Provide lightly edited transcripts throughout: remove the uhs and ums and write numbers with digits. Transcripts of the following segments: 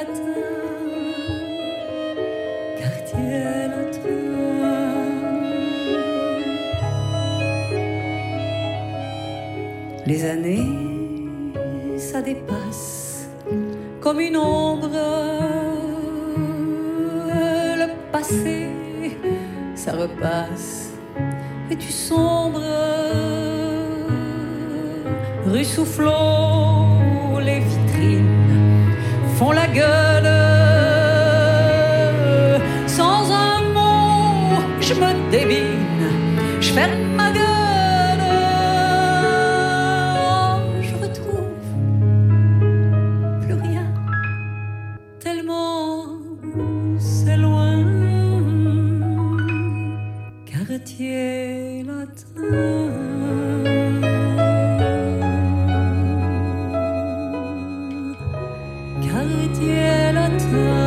latin, quartier latin. Les années, ça dépasse comme une ombre. Le passé, ça repasse et tu sombres. Rue Soufflot, les vitrines font la gueule. Sans un mot, je me débine, je ferme ma gueule. Je retrouve plus rien, tellement c'est loin. Quartier latin. Quartier latin.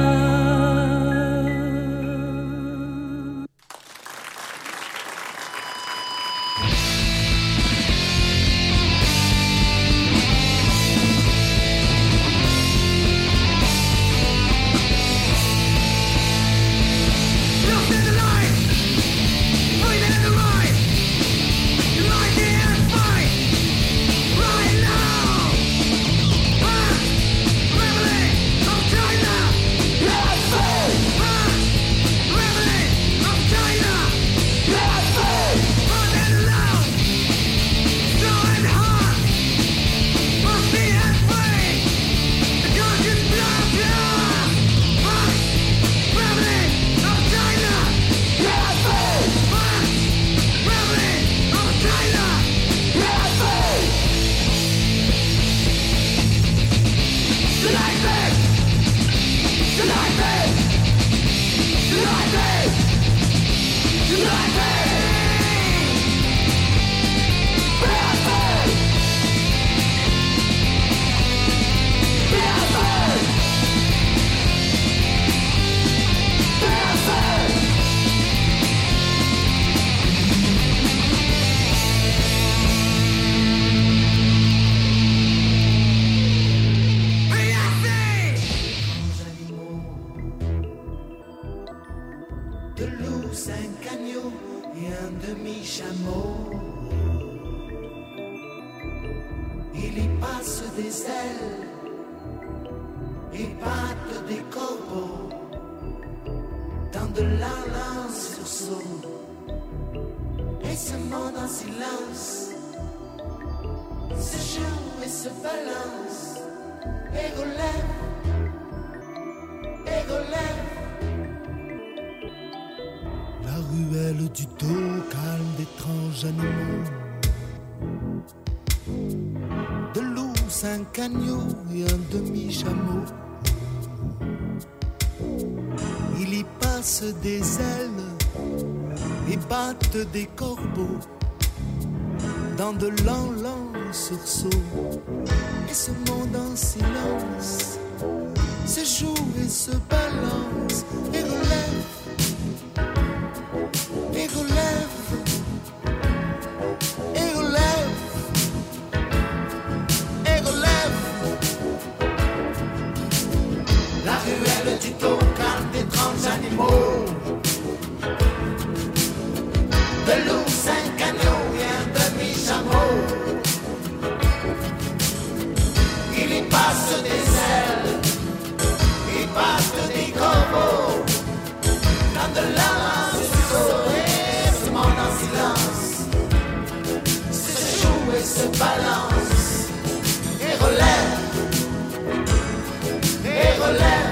Des corbeaux dans de lents sursauts, et ce monde en silence se joue et se balance et relève et relève et relève et relève. La ruelle du Taucan d'étranges animaux, de loups, un agneau et un demi-chameau. Il y passe des ailes, il passe des corbeaux, dans de l'anse et ce monde en silence se joue et se balance et relève et relève.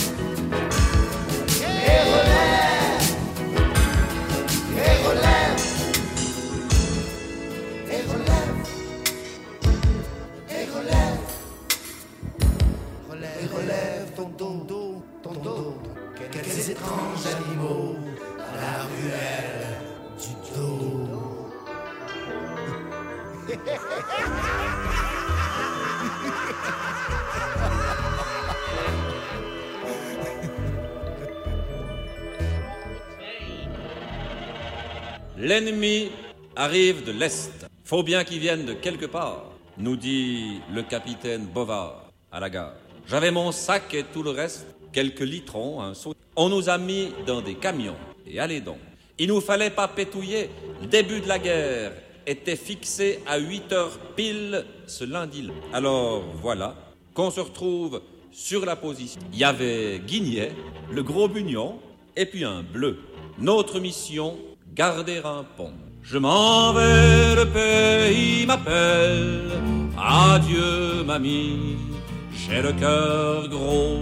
Quels étranges animaux à la ruelle du dos. L'ennemi arrive de l'Est. Faut bien qu'il vienne de quelque part, nous dit le capitaine Bovard à la gare. J'avais mon sac et tout le reste, quelques litrons, un seau. On nous a mis dans des camions. Et allez donc. Il nous fallait pas pétouiller. Le début de la guerre était fixé à 8h pile ce lundi-là. Alors voilà qu'on se retrouve sur la position. Il y avait Guignet, le gros bunion, et puis un bleu. Notre mission, garder un pont. Je m'en vais, le pays m'appelle. Adieu, mamie, j'ai le cœur gros.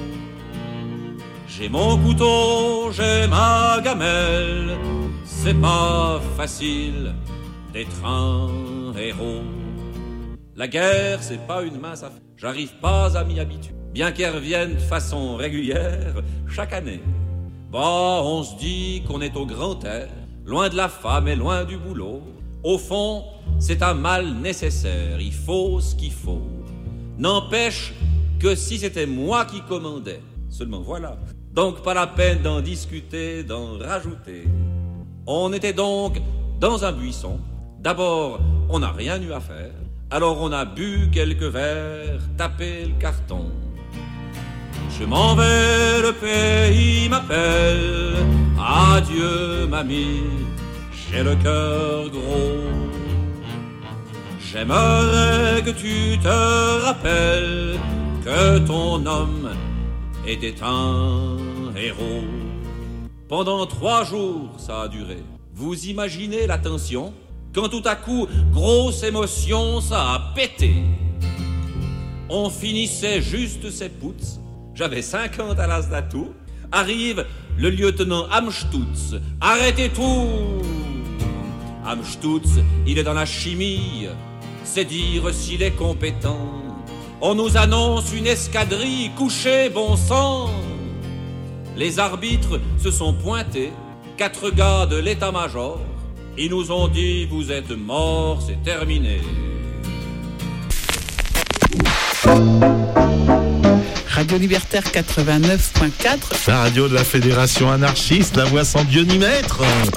J'ai mon couteau, j'ai ma gamelle. C'est pas facile d'être un héros. La guerre, c'est pas une mince affaire. J'arrive pas à m'y habituer. Bien qu'elle revienne de façon régulière chaque année. Bah, on se dit qu'on est au grand air, loin de la femme et loin du boulot. Au fond, c'est un mal nécessaire, il faut ce qu'il faut. N'empêche que si c'était moi qui commandais, seulement voilà. Donc pas la peine d'en discuter, d'en rajouter. On était donc dans un buisson. D'abord, on n'a rien eu à faire. Alors on a bu quelques verres, tapé le carton. Je m'en vais, le pays m'appelle. Adieu, mamie, j'ai le cœur gros. J'aimerais que tu te rappelles que ton homme était un héros. Pendant 3 jours, ça a duré. Vous imaginez la tension? Quand tout à coup, grosse émotion, ça a pété. On finissait juste ses poutres. J'avais 50 à l'as d'atout. Arrive le lieutenant Amstutz. Arrêtez tout! Amstutz, il est dans la chimie. C'est dire s'il est compétent. On nous annonce une escadrille couchée, bon sang. Les arbitres se sont pointés. 4 gars de l'état-major. Ils nous ont dit, vous êtes morts, c'est terminé. Radio Libertaire 89.4. La radio de la Fédération anarchiste, la voix sans Dieu ni maître.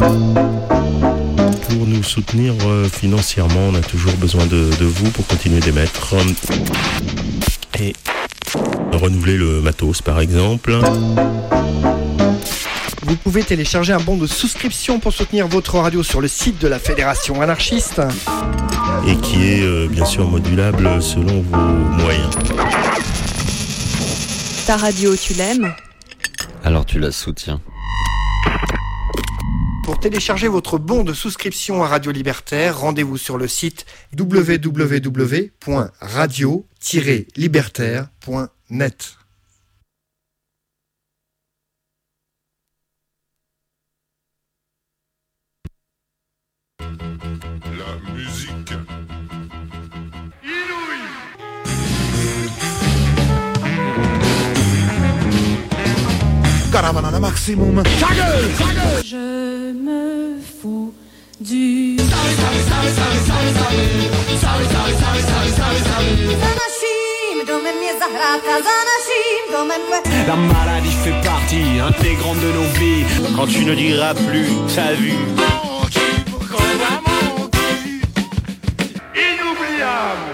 Pour nous soutenir financièrement, on a toujours besoin de vous pour continuer d'émettre. Et renouveler le matos, par exemple. Vous pouvez télécharger un bon de souscription pour soutenir votre radio sur le site de la Fédération anarchiste. Et qui est bien sûr modulable selon vos moyens. Ta radio, tu l'aimes? Alors tu la soutiens. Pour télécharger votre bon de souscription à Radio Libertaire, rendez-vous sur le site www.radio-libertaire.net. La musique inouïe. Caravana maximum. Ta gueule, ta gueule. Je me fous du La maladie fait partie intégrante de nos vies. Quand tu ne diras plus ta vue. Inoubliable.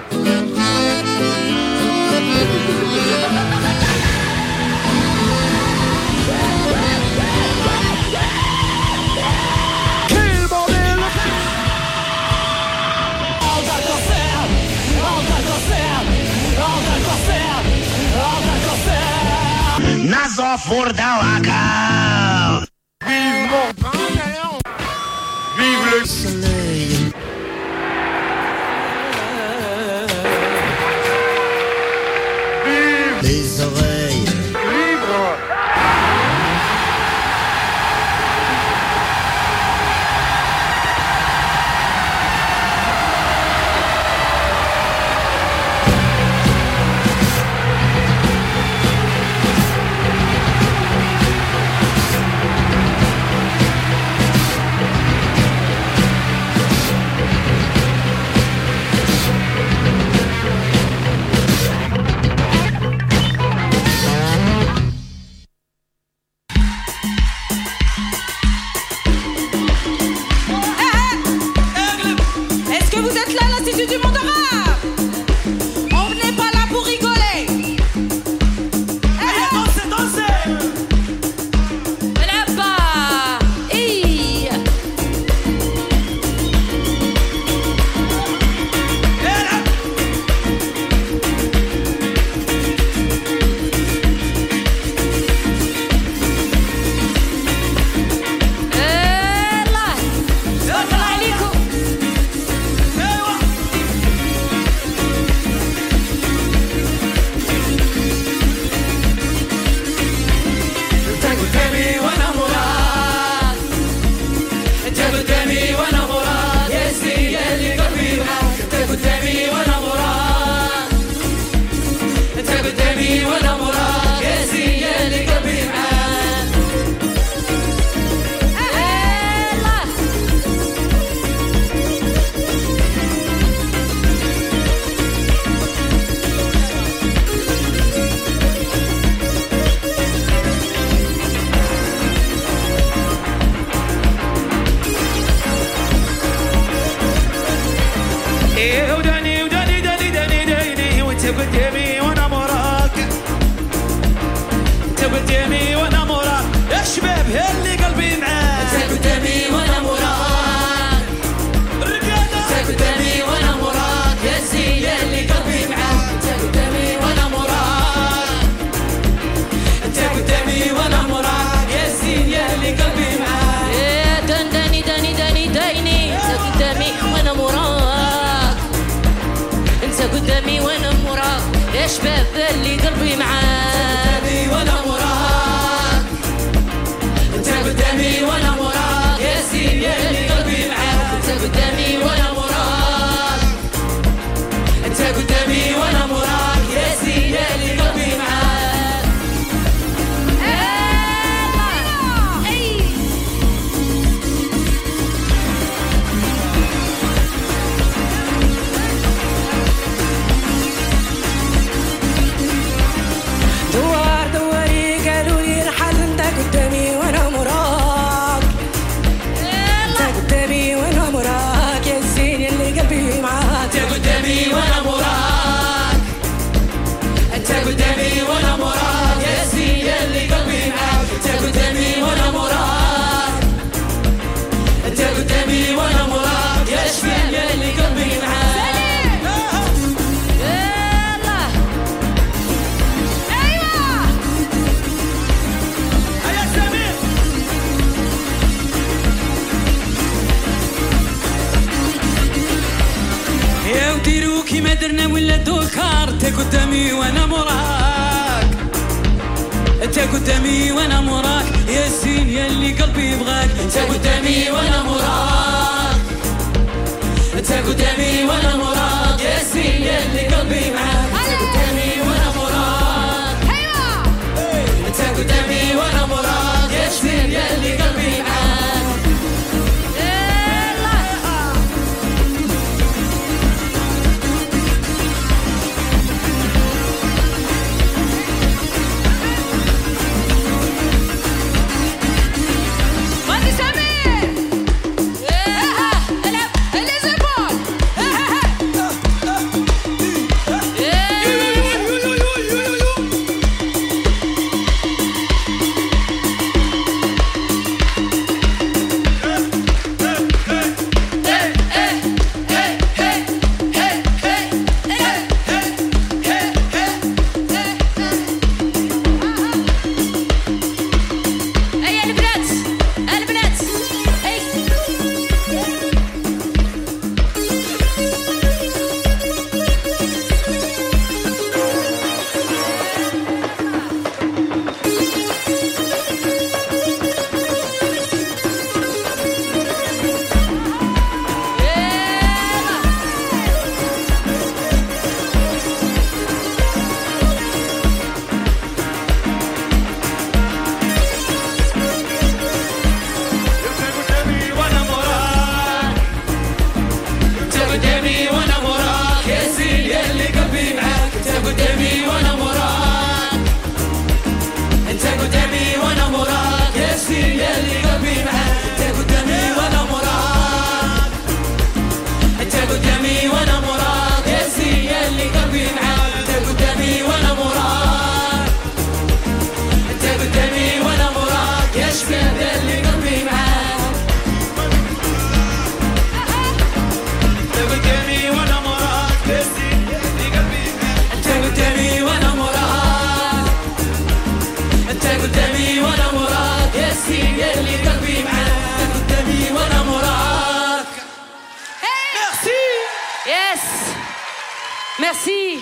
Nazo Furdawaka. Vive mon pantalon. Vive le soleil. Vive Les oreilles. libre. شباب اللي قلبي معاك وانا وراك انت قدامي وانا وراك يا سيدي اللي قلبي معاك انت قدامي وانا وراك انت قدامي وانا وراك يا سيدي اللي قلبي معاك ما درنا ولا دوكار انت قدامي وانا موراك انت قدامي وانا موراك يا سين يا اللي قلبي يبغاك انت قدامي وانا موراك انت قدامي وانا موراك يا سين يا اللي قلبي معاك انت قدامي وانا موراك انت قدامي وانا موراك يا سين يا اللي قلبي معاك Merci.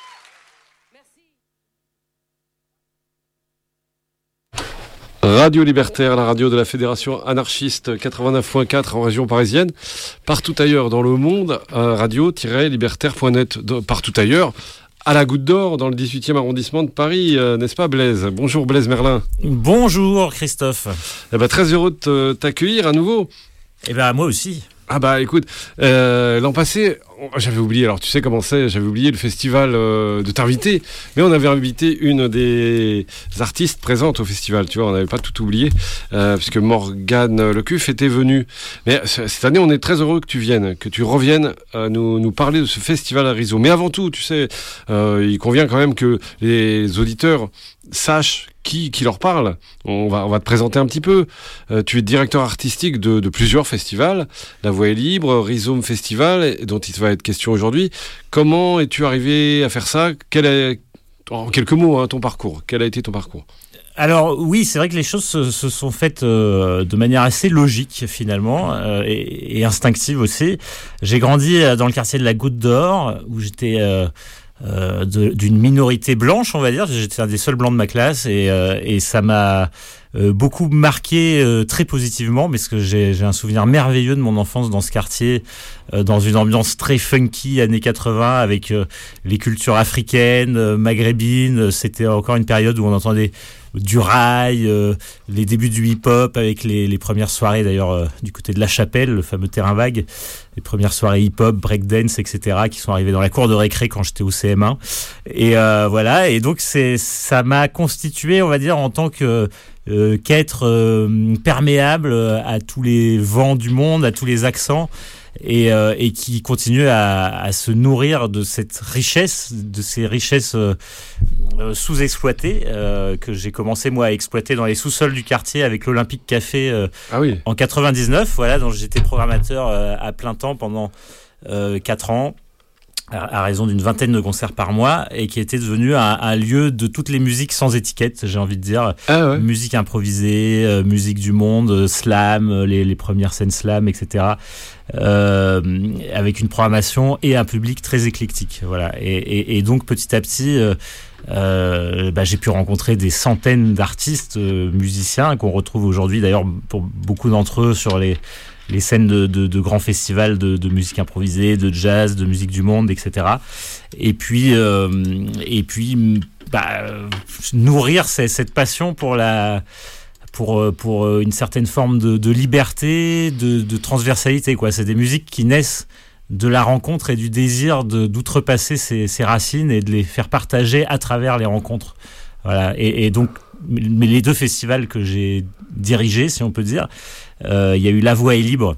Radio Libertaire, la radio de la Fédération anarchiste 89.4 en région parisienne. Partout ailleurs dans le monde, radio-libertaire.net. Partout ailleurs, à la Goutte d'Or, dans le 18e arrondissement de Paris, n'est-ce pas Blaise ? Bonjour Blaise Merlin. Bonjour Christophe. Eh ben, très heureux de t'accueillir à nouveau. Eh ben moi aussi. Ah bah écoute, l'an passé, j'avais oublié, alors tu sais comment c'est, j'avais oublié le festival de t'inviter, mais on avait invité une des artistes présentes au festival, tu vois, on n'avait pas tout oublié, puisque Morgane Lecuf était venue. Mais cette année, on est très heureux que tu viennes, que tu reviennes nous parler de ce festival à Riso. Mais avant tout, tu sais, il convient quand même que les auditeurs sachent qui leur parle. On va te présenter un petit peu. Tu es directeur artistique de plusieurs festivals. La Voix est libre, Rhizome Festival, dont il va être question aujourd'hui. Comment es-tu arrivé à faire ça ? En quelques mots, ton parcours. Quel a été ton parcours ? Alors oui, c'est vrai que les choses se sont faites de manière assez logique finalement et instinctive aussi. J'ai grandi dans le quartier de la Goutte d'Or où j'étais d'une minorité blanche, on va dire. J'étais un des seuls blancs de ma classe et ça m'a beaucoup marqué très positivement, parce que j'ai un souvenir merveilleux de mon enfance dans ce quartier, dans une ambiance très funky années 80 avec les cultures africaines, maghrébines. C'était encore une période où on entendait du rail, les débuts du hip-hop avec les premières soirées d'ailleurs du côté de La Chapelle, le fameux terrain vague, les premières soirées hip-hop, breakdance, etc. qui sont arrivées dans la cour de récré quand j'étais au CM1. Et voilà, et donc ça m'a constitué, on va dire, en tant que qu'être perméable à tous les vents du monde, à tous les accents, et qui continue à se nourrir de cette richesse, de ces richesses sous-exploitées que j'ai commencé moi à exploiter dans les sous-sols du quartier avec l'Olympique Café en 99, voilà, dont j'étais programmateur à plein temps pendant 4 ans. À raison d'une vingtaine de concerts par mois, et qui était devenu un lieu de toutes les musiques sans étiquette, j'ai envie de dire. Musique improvisée, musique du monde, slam, les premières scènes slam, etc. Avec une programmation et un public très éclectique. Voilà. Et donc petit à petit, j'ai pu rencontrer des centaines d'artistes, musiciens, qu'on retrouve aujourd'hui d'ailleurs pour beaucoup d'entre eux sur les scènes de grands festivals de musique improvisée, de jazz, de musique du monde, etc. Et puis nourrir cette passion pour une certaine forme de liberté, de transversalité, quoi. C'est des musiques qui naissent de la rencontre et du désir d'outrepasser ses racines et de les faire partager à travers les rencontres. Voilà. Et donc, les 2 festivals que j'ai dirigés, si on peut dire, il y a eu La Voix est libre,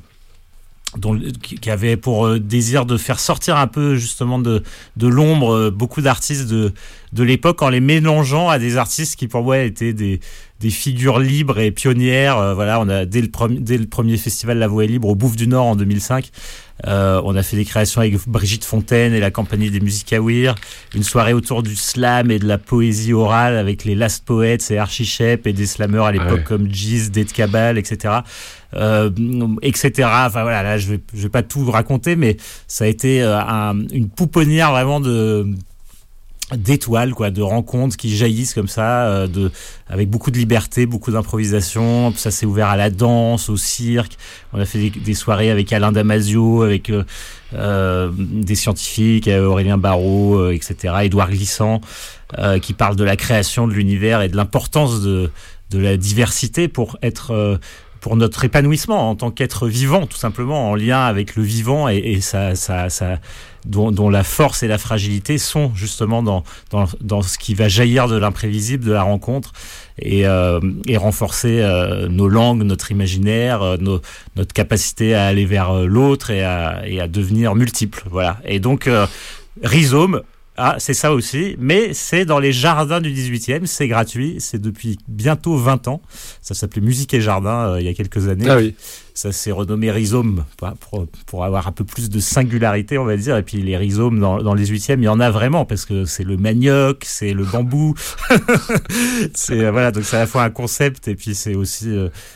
qui avait pour désir de faire sortir un peu justement de l'ombre beaucoup d'artistes de l'époque, en les mélangeant à des artistes qui pour moi étaient des figures libres et pionnières. Voilà, on a dès le premier festival La Voix est libre au Bouffe du Nord en 2005, on a fait des créations avec Brigitte Fontaine et la Compagnie des Musiques à Ouïr, une soirée autour du slam et de la poésie orale avec les Last Poets et Archie Shepp et des slammeurs à l'époque comme Giz, Dead Cabal, etc. Etc. Enfin voilà, là je vais pas tout raconter, mais ça a été une pouponnière vraiment d'étoiles, quoi, de rencontres qui jaillissent comme ça, avec beaucoup de liberté, beaucoup d'improvisation. Ça s'est ouvert à la danse, au cirque. On a fait des soirées avec Alain Damasio, avec des scientifiques, Aurélien Barraud, etc., Édouard Glissant, qui parlent de la création de l'univers et de l'importance de la diversité pour notre épanouissement en tant qu'être vivant, tout simplement, en lien avec le vivant et ça dont la force et la fragilité sont justement dans ce qui va jaillir de l'imprévisible, de la rencontre, et renforcer nos langues, notre imaginaire, notre capacité à aller vers l'autre et à devenir multiples. Voilà. Et donc, Rhizome, c'est ça aussi, mais c'est dans les jardins du 18e, c'est gratuit, c'est depuis bientôt 20 ans. Ça s'appelait Musique et Jardin il y a quelques années. Ah oui. Ça s'est renommé Rhizome pour avoir un peu plus de singularité, on va dire. Et puis les rhizomes dans les 18e, il y en a vraiment, parce que c'est le manioc, c'est le bambou. Voilà, donc c'est à la fois un concept et puis c'est aussi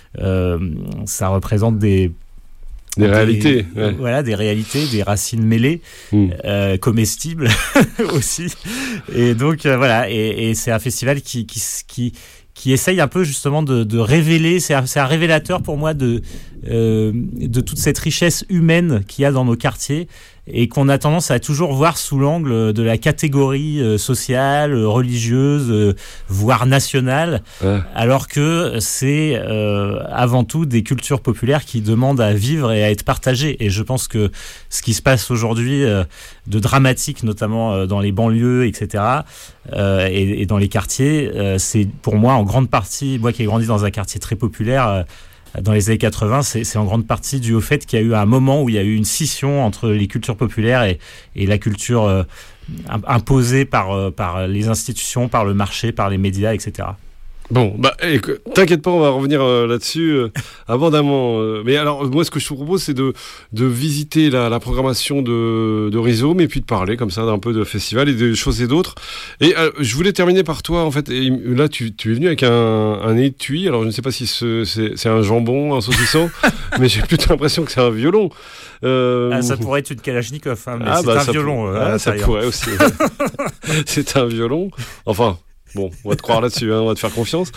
ça représente des réalités, voilà, des réalités, des racines mêlées, comestibles aussi. Et donc voilà, et c'est un festival qui essaye un peu justement de révéler. C'est un révélateur pour moi de toute cette richesse humaine qu'il y a dans nos quartiers, et qu'on a tendance à toujours voir sous l'angle de la catégorie sociale, religieuse, voire nationale, alors que c'est avant tout des cultures populaires qui demandent à vivre et à être partagées. Et je pense que ce qui se passe aujourd'hui de dramatique, notamment dans les banlieues, etc., et dans les quartiers, c'est pour moi en grande partie, moi qui ai grandi dans un quartier très populaire, dans les années 80, c'est en grande partie dû au fait qu'il y a eu un moment où il y a eu une scission entre les cultures populaires et la culture imposée par les institutions, par le marché, par les médias, etc. Bon, t'inquiète pas, on va revenir là-dessus abondamment. Mais alors, moi, ce que je te propose, c'est de visiter la programmation de Rhizome et puis de parler comme ça d'un peu de festival et de choses et d'autres. Et je voulais terminer par toi, en fait. Et là, tu es venu avec un étui. Alors, je ne sais pas si c'est un jambon, un saucisson, mais j'ai plutôt l'impression que c'est un violon. Ça pourrait être une Kalachnikov, hein, mais c'est un violon. Ça pourrait aussi. C'est un violon. Enfin... Bon, on va te croire là-dessus, on va te faire confiance.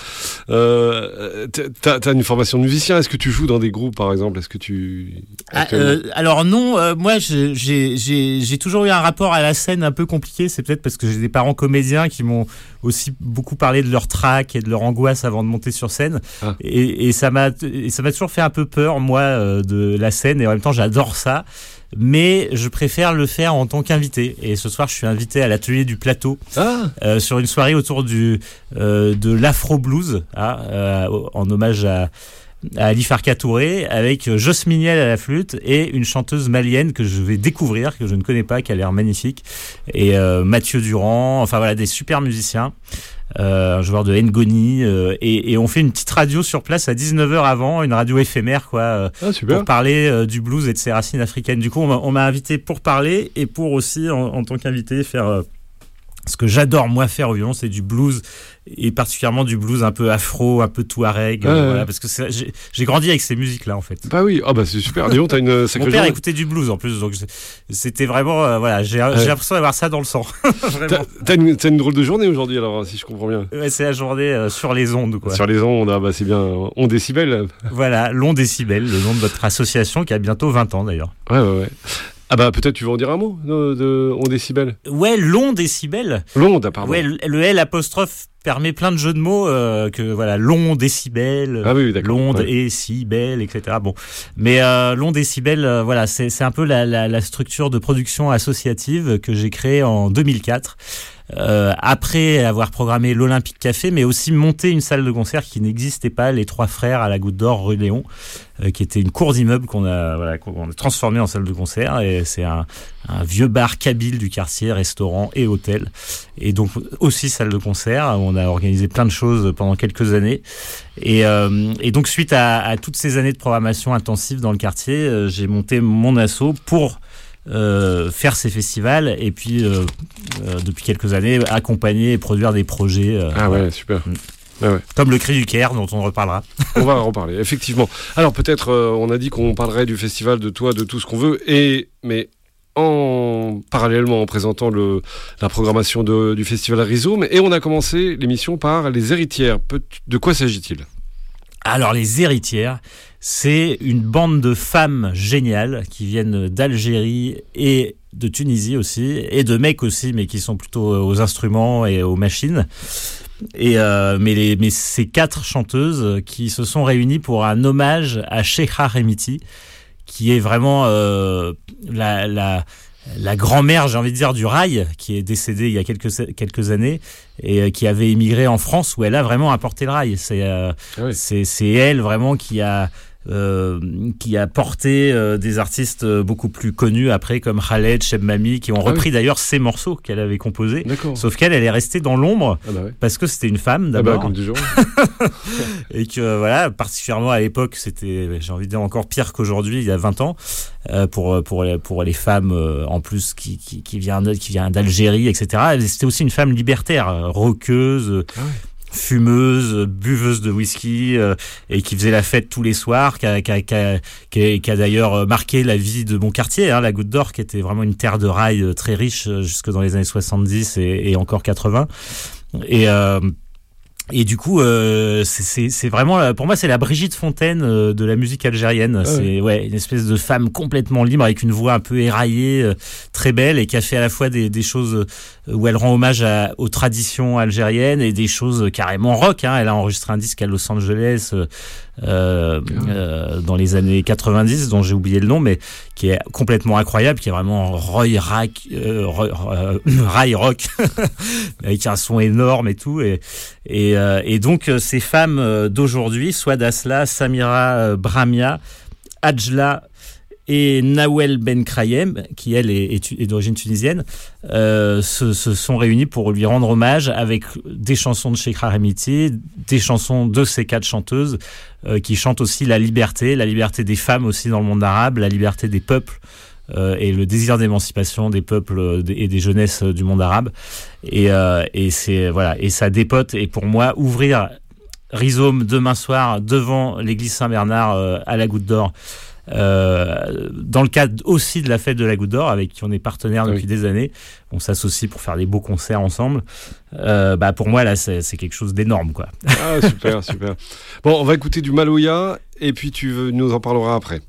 T'as une formation de musicien. Est-ce que tu joues dans des groupes, par exemple? Est-ce que tu... Alors non, moi j'ai toujours eu un rapport à la scène un peu compliqué. C'est peut-être parce que j'ai des parents comédiens qui m'ont aussi beaucoup parlé de leur trac et de leur angoisse avant de monter sur scène. Et ça m'a toujours fait un peu peur, moi, de la scène. Et en même temps, j'adore ça. Mais je préfère le faire en tant qu'invité. Et ce soir, je suis invité à l'atelier du plateau sur une soirée autour de l'afro blues, en hommage à Ali Farka Touré, avec Joss Miniel à la flûte et une chanteuse malienne que je vais découvrir, que je ne connais pas, qui a l'air magnifique, et Mathieu Durand, enfin voilà, des super musiciens. Un joueur de Ngoni, et on fait une petite radio sur place à 19h avant, une radio éphémère, quoi, pour parler du blues et de ses racines africaines. Du coup, on m'a invité pour parler et pour aussi, en tant qu'invité, faire ce que j'adore moi faire au violon, c'est du blues, et particulièrement du blues un peu afro, un peu touareg, voilà, parce que j'ai grandi avec ces musiques-là, en fait. Bah oui, c'est super. Dis donc, t'as une sacrée. Mon père écoutait du blues en plus, donc c'était vraiment, voilà, j'ai l'impression d'avoir ça dans le sang. Vraiment. T'as une drôle de journée aujourd'hui, alors, si je comprends bien. Ouais, c'est la journée sur les ondes, quoi. Sur les ondes, c'est bien. On décibel. Voilà, l'On Décibel, le nom de votre association qui a bientôt 20 ans d'ailleurs. Ouais. Peut-être tu veux en dire un mot de On Décibel. Ouais, l'On Décibel. L'onde, pardon. Ouais, le L apostrophe permet plein de jeux de mots, que voilà, l'On Décibel, l'onde et Cibel, etc. Bon, mais l'On Décibel, voilà, c'est un peu la structure de production associative que j'ai créée en 2004. Après avoir programmé l'Olympique Café, mais aussi monté une salle de concert qui n'existait pas, les Trois Frères à la Goutte d'Or rue Léon, qui était une cour d'immeuble qu'on a transformé en salle de concert, et c'est un vieux bar kabyle du quartier, restaurant et hôtel, et donc aussi salle de concert où on a organisé plein de choses pendant quelques années, et donc suite à toutes ces années de programmation intensive dans le quartier, j'ai monté mon asso pour faire ces festivals, et puis depuis quelques années accompagner et produire des projets super. Comme le Cri du Caire, dont on reparlera. On va en reparler, effectivement. Alors peut-être on a dit qu'on parlerait du festival, de toi, de tout ce qu'on veut, mais parallèlement en présentant la programmation du festival Rhizome, et on a commencé l'émission par les héritières. De quoi s'agit-il? Alors les héritières, c'est une bande de femmes géniales qui viennent d'Algérie et de Tunisie aussi, et de mecs aussi, mais qui sont plutôt aux instruments et aux machines. Mais ces 4 chanteuses qui se sont réunies pour un hommage à Cheikha Remiti, qui est vraiment la grand-mère, j'ai envie de dire, du rail, qui est décédée il y a quelques années, et qui avait émigré en France, où elle a vraiment apporté le rail. C'est elle vraiment qui a porté des artistes beaucoup plus connus après, comme Khaled, Cheb Mami, qui ont repris d'ailleurs ces morceaux qu'elle avait composés. D'accord. Sauf qu'elle est restée dans l'ombre, parce que c'était une femme d'abord. Comme toujours. Et que voilà, particulièrement à l'époque, c'était, j'ai envie de dire, encore pire qu'aujourd'hui, il y a 20 ans, pour les femmes en plus qui vient d'Algérie, etc. C'était aussi une femme libertaire, rockeuse. Fumeuse, buveuse de whisky, et qui faisait la fête tous les soirs, qui a d'ailleurs marqué la vie de mon quartier, la Goutte d'Or, qui était vraiment une terre de rail très riche jusque dans les années 70 et encore 80. Et du coup, c'est vraiment, pour moi, c'est la Brigitte Fontaine de la musique algérienne. C'est une espèce de femme complètement libre, avec une voix un peu éraillée, très belle, et qui a fait à la fois des choses où elle rend hommage aux traditions algériennes, et des choses carrément rock. Elle a enregistré un disque à Los Angeles dans les années 90, dont j'ai oublié le nom, mais qui est complètement incroyable, qui est vraiment rail rock, avec un son énorme et tout, et donc ces femmes d'aujourd'hui, Swad Asla, Samira Bramia, Ajla et Nawel Ben Krayem, qui elle est d'origine tunisienne, se sont réunis pour lui rendre hommage avec des chansons de Chekra Remiti, des chansons de ces 4 chanteuses qui chantent aussi la liberté des femmes aussi dans le monde arabe, la liberté des peuples et le désir d'émancipation des peuples et des jeunesses du monde arabe. Et c'est voilà, et ça dépote. Et pour moi, ouvrir Rhizome demain soir devant l'église Saint-Bernard à la Goutte d'Or, dans le cadre aussi de la fête de la Goutte d'Or, avec qui on est partenaire depuis des années, on s'associe pour faire des beaux concerts ensemble. Pour moi là, c'est quelque chose d'énorme, quoi. Ah, super, super. Bon, on va écouter du Maloya et puis tu nous en parleras après.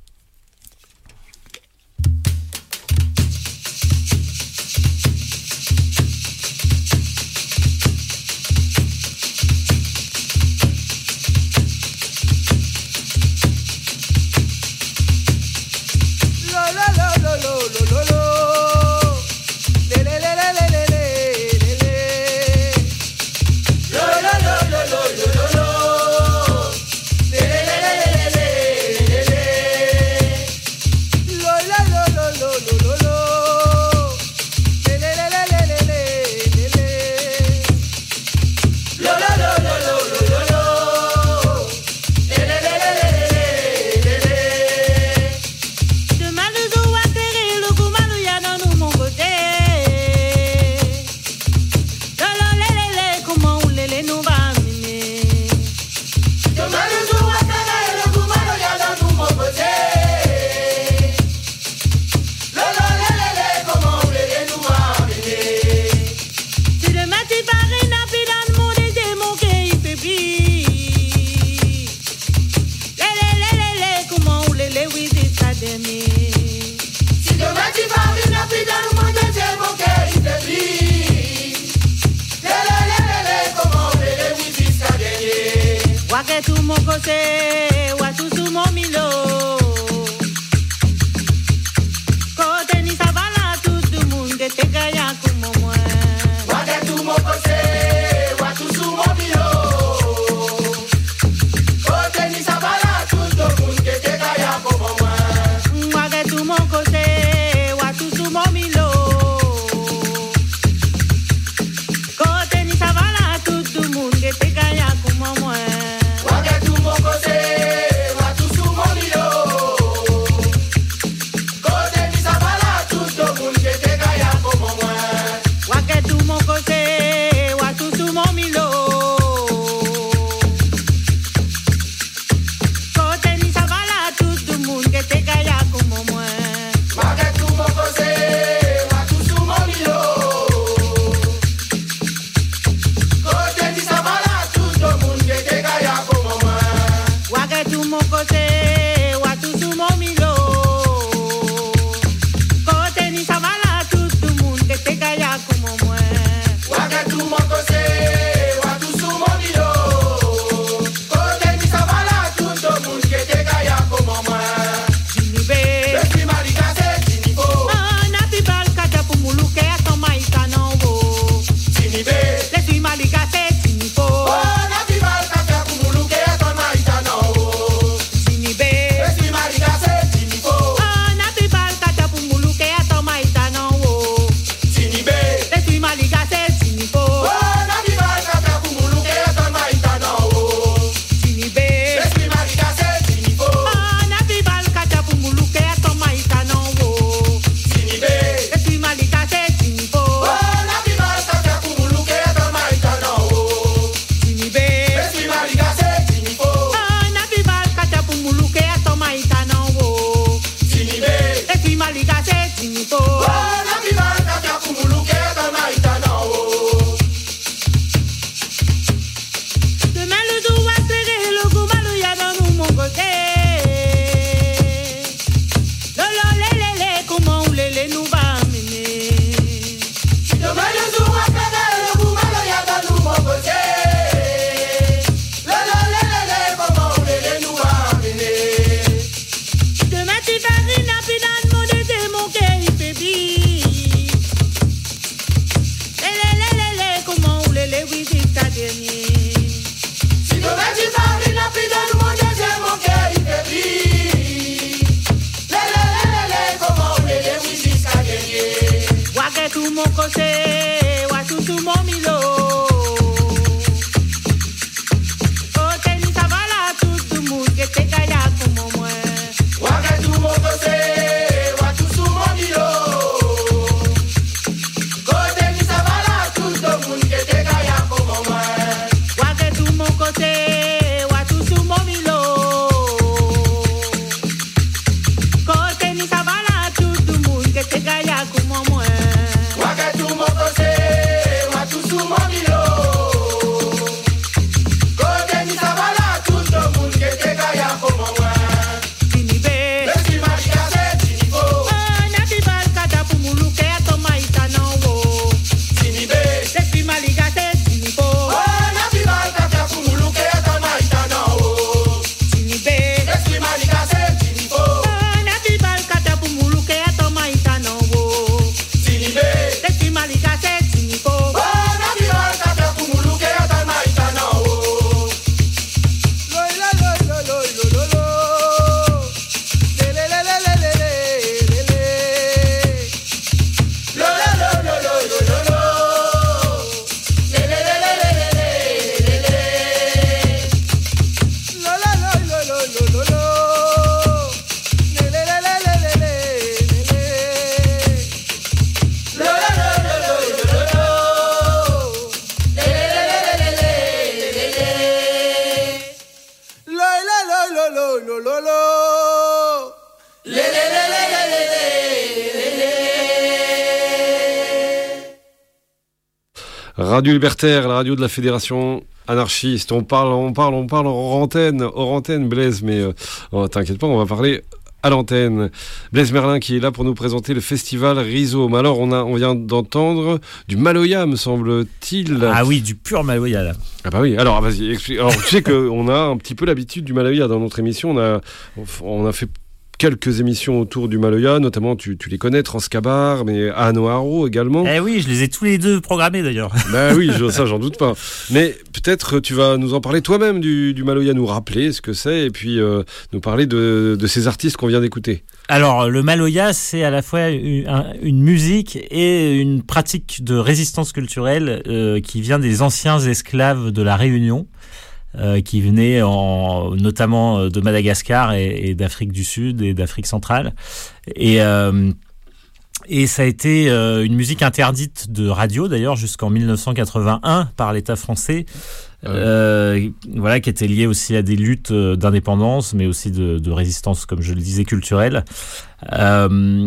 Radio Libertaire, la radio de la Fédération Anarchiste. On parle hors antenne, Blaise, mais t'inquiète pas, on va parler à l'antenne. Blaise Merlin qui est là pour nous présenter le festival Rhizome. Alors on vient d'entendre du Maloya, me semble-t-il. Ah oui, du pur Maloya là. Ah bah oui, alors vas-y, explique. Alors tu sais qu'on a un petit peu l'habitude du Maloya dans notre émission. On a fait quelques émissions autour du Maloya, notamment tu les connais, Transcabar, mais Anoharo également. Eh oui, je les ai tous les deux programmés d'ailleurs. Ben oui, ça j'en doute pas. Mais peut-être tu vas nous en parler toi-même du Maloya, nous rappeler ce que c'est et puis nous parler de ces artistes qu'on vient d'écouter. Alors le Maloya, c'est à la fois une musique et une pratique de résistance culturelle qui vient des anciens esclaves de la Réunion. Qui venaient notamment de Madagascar et d'Afrique du Sud et d'Afrique centrale. Et ça a été une musique interdite de radio d'ailleurs jusqu'en 1981 par l'État français. Voilà, qui était liée aussi à des luttes d'indépendance, mais aussi de résistance, comme je le disais, culturelle. Là,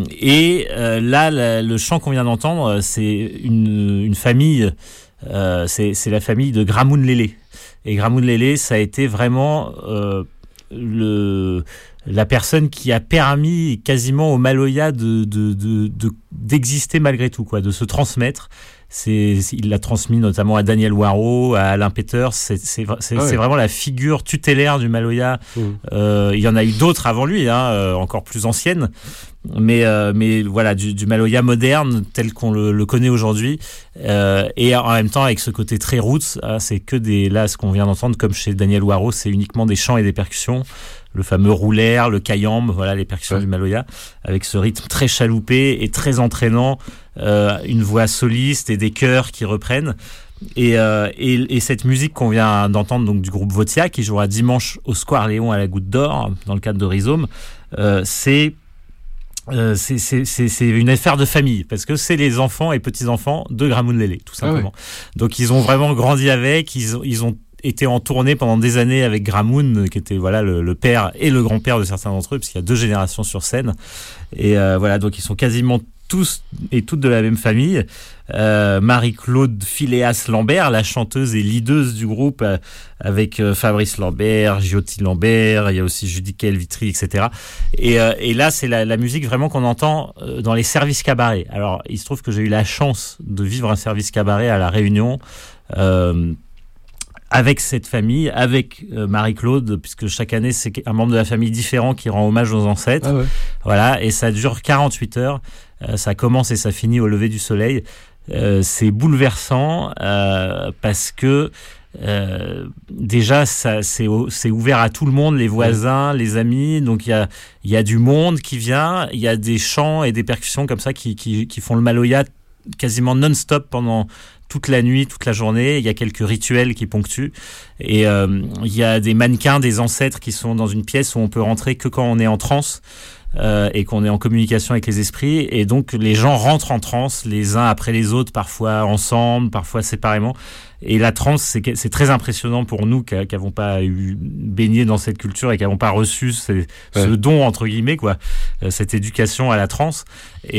le chant qu'on vient d'entendre, c'est une famille, c'est la famille de Gramoun Lélé. Et Gramoun Lélé, ça a été vraiment la personne qui a permis quasiment au Maloya d'exister malgré tout, quoi, de se transmettre. Il l'a transmis notamment à Daniel Waro, à Alain Peters. C'est vraiment la figure tutélaire du Maloya. Il y en a eu d'autres avant lui, encore plus anciennes. Mais voilà, du Maloya moderne tel qu'on le connaît aujourd'hui, et en même temps avec ce côté très roots. C'est que ce qu'on vient d'entendre, comme chez Daniel Waro, c'est uniquement des chants et des percussions, le fameux roulaire, le kayambe, voilà les percussions du Maloya, avec ce rythme très chaloupé et très entraînant, une voix soliste et des chœurs qui reprennent. Et cette musique qu'on vient d'entendre, donc du groupe Votia, qui jouera dimanche au Square Léon à la Goutte d'Or dans le cadre de Rhizome, c'est une affaire de famille, parce que c'est les enfants et petits-enfants de Gramoun Lélé, tout simplement. Donc ils ont vraiment grandi avec, ils ont été en tournée pendant des années avec Gramoun, qui était voilà le père et le grand-père de certains d'entre eux, puisqu'il y a 2 générations sur scène. Et voilà, donc ils sont quasiment tous et toutes de la même famille. Marie-Claude Phileas Lambert, la chanteuse et leaduse du groupe, avec Fabrice Lambert, Giotti Lambert, il y a aussi Judicaël Vitry, etc. Et là, c'est la musique vraiment qu'on entend dans les services cabarets. Alors, il se trouve que j'ai eu la chance de vivre un service cabaret à La Réunion, avec cette famille, avec Marie-Claude, puisque chaque année, c'est un membre de la famille différent qui rend hommage aux ancêtres. Voilà, et ça dure 48 heures. Ça commence et ça finit au lever du soleil. C'est bouleversant parce que déjà c'est ouvert à tout le monde, les voisins, les amis. Donc il y a du monde qui vient, il y a des chants et des percussions comme ça qui font le Maloya quasiment non-stop pendant toute la nuit, toute la journée. Il y a quelques rituels qui ponctuent, et il y a des mannequins des ancêtres qui sont dans une pièce où on peut rentrer que quand on est en transe. Et qu'on est en communication avec les esprits, et donc les gens rentrent en transe les uns après les autres, parfois ensemble, parfois séparément. Et la transe, c'est très impressionnant pour nous qui n'avons pas baigné dans cette culture et qui n'avons pas reçu ce don entre guillemets, quoi, cette éducation à la transe.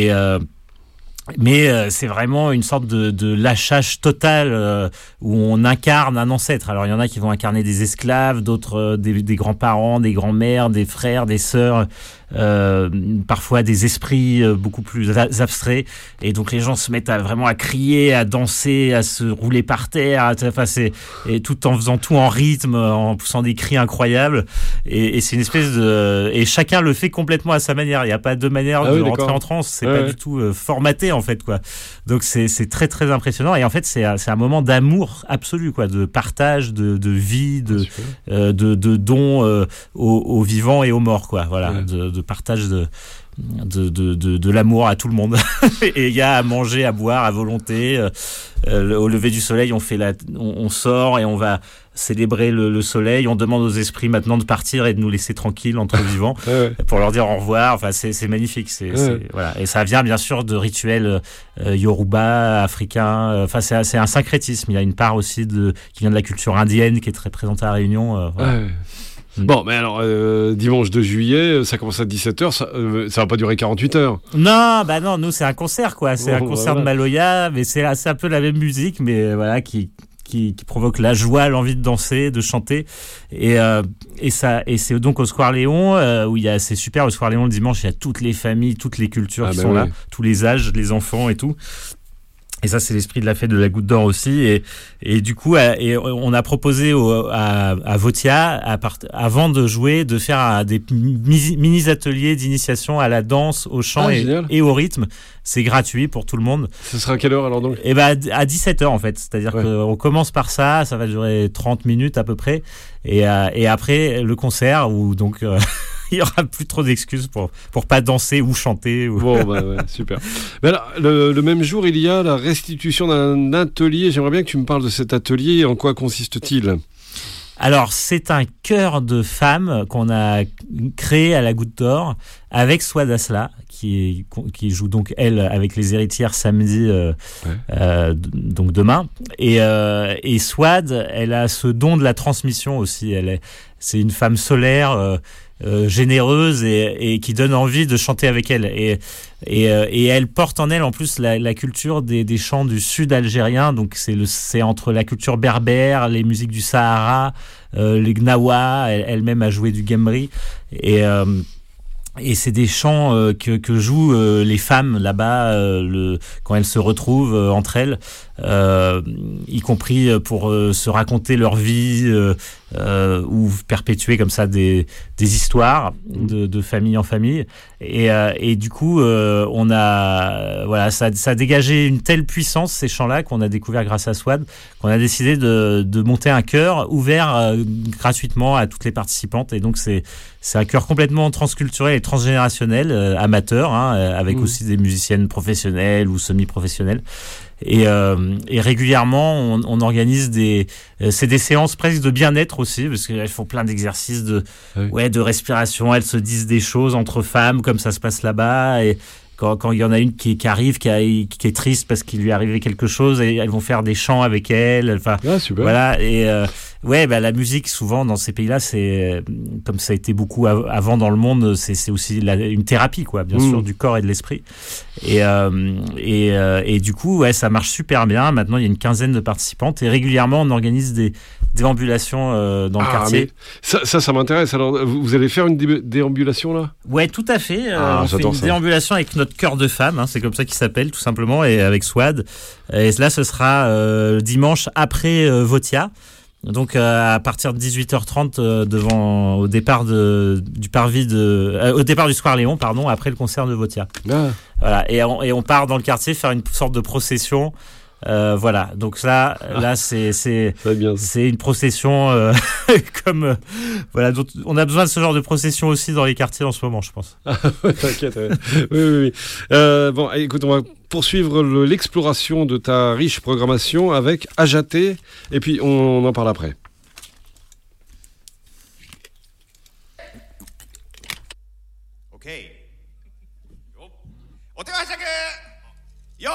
Mais c'est vraiment une sorte de lâchage total où on incarne un ancêtre. Alors il y en a qui vont incarner des esclaves, d'autres des grands-parents, des grands-mères, des frères, des sœurs, parfois des esprits beaucoup plus abstraits. Et donc les gens se mettent vraiment à crier, à danser, à se rouler par terre, et tout en faisant tout en rythme, en poussant des cris incroyables. Et c'est une espèce et chacun le fait complètement à sa manière. Il n'y a pas de manière de rentrer en transe. C'est pas du tout formaté, en fait, quoi. Donc c'est très très impressionnant, et en fait c'est un moment d'amour absolu, quoi, de partage, de vie, de don aux vivants et aux morts, quoi. Voilà, de partage de l'amour à tout le monde. Et il y a à manger, à boire à volonté. Au lever du soleil, on sort et on va célébrer le soleil. On demande aux esprits maintenant de partir et de nous laisser tranquilles entre vivants pour leur dire au revoir. Enfin, c'est magnifique. Voilà. Et ça vient bien sûr de rituels yoruba, africains. Enfin, c'est un syncrétisme. Il y a une part aussi qui vient de la culture indienne qui est très présente à La Réunion. Voilà. Bon, mais alors, dimanche 2 juillet, ça commence à 17h, ça va pas durer 48 heures. Non, bah non, nous c'est un concert quoi, c'est un concert voilà. de Maloya, mais c'est un peu la même musique, mais voilà, qui provoque la joie, l'envie de danser, de chanter, et c'est donc au Square Léon où c'est super. Au Square Léon le dimanche, il y a toutes les familles, toutes les cultures qui sont là, tous les âges, les enfants et tout. Et ça, c'est l'esprit de la fête de la Goutte d'Or aussi. Et du coup, on a proposé à Votia, avant de jouer, de faire des mini-ateliers d'initiation à la danse, au chant et au rythme. C'est gratuit pour tout le monde. Ce sera à quelle heure alors donc ? Et à 17h en fait. C'est-à-dire qu'on commence par ça va durer 30 minutes à peu près. Et après, le concert où donc... il n'y aura plus trop d'excuses pour pas danser ou chanter. Bon, super. Mais alors, le même jour, il y a la restitution d'un atelier. J'aimerais bien que tu me parles de cet atelier. En quoi consiste-t-il ? Alors, c'est un chœur de femmes qu'on a créé à la Goutte d'Or avec Swad Asla, qui joue donc, elle, avec les héritières samedi, donc demain. Et Swad, elle a ce don de la transmission aussi. C'est une femme solaire, généreuse et qui donne envie de chanter avec elle. Et elle porte en elle en plus la culture des chants du sud algérien. Donc c'est entre la culture berbère, les musiques du Sahara, les gnawa. Elle-même a joué du gambri et c'est des chants que jouent les femmes là-bas quand elles se retrouvent entre elles, y compris pour se raconter leur vie ou perpétuer comme ça des histoires de famille en famille. Et du coup, on a ça a dégagé une telle puissance, ces chants-là, qu'on a découvert grâce à Swad, qu'on a décidé de monter un chœur ouvert gratuitement à toutes les participantes. Et donc c'est un chœur complètement transculturel et transgénérationnel, amateur, avec aussi des musiciennes professionnelles ou semi-professionnelles. Et régulièrement on organise c'est des séances presque de bien-être aussi, parce qu'elles font plein d'exercices de respiration. Elles se disent des choses entre femmes comme ça se passe là-bas, et quand il y en a une qui arrive, qui est triste parce qu'il lui est arrivé quelque chose, et elles vont faire des chants avec elle. Enfin, super. Voilà. Et la musique souvent dans ces pays-là, c'est comme ça a été beaucoup avant dans le monde, c'est aussi une thérapie, quoi, bien sûr, du corps et de l'esprit. Et du coup, ça marche super bien. Maintenant, il y a une quinzaine de participantes et régulièrement, on organise des déambulations dans le quartier. Ça m'intéresse. Alors, vous allez faire une déambulation là ? Ouais, tout à fait. On fait une déambulation avec notre chœur de femmes, c'est comme ça qu'il s'appelle tout simplement, et avec Swad. Et là, ce sera dimanche après Votia. Donc à partir de 18h30 au départ du parvis au départ du Square Léon, après le concert de Votia. Voilà, et on part dans le quartier faire une sorte de procession. Voilà, donc là c'est une procession comme voilà, donc on a besoin de ce genre de procession aussi dans les quartiers en ce moment, je pense. T'inquiète. Oui. Bon, écoute, on va poursuivre l'exploration de ta riche programmation avec Ajaté, et puis on en parle après. Ok. Yo.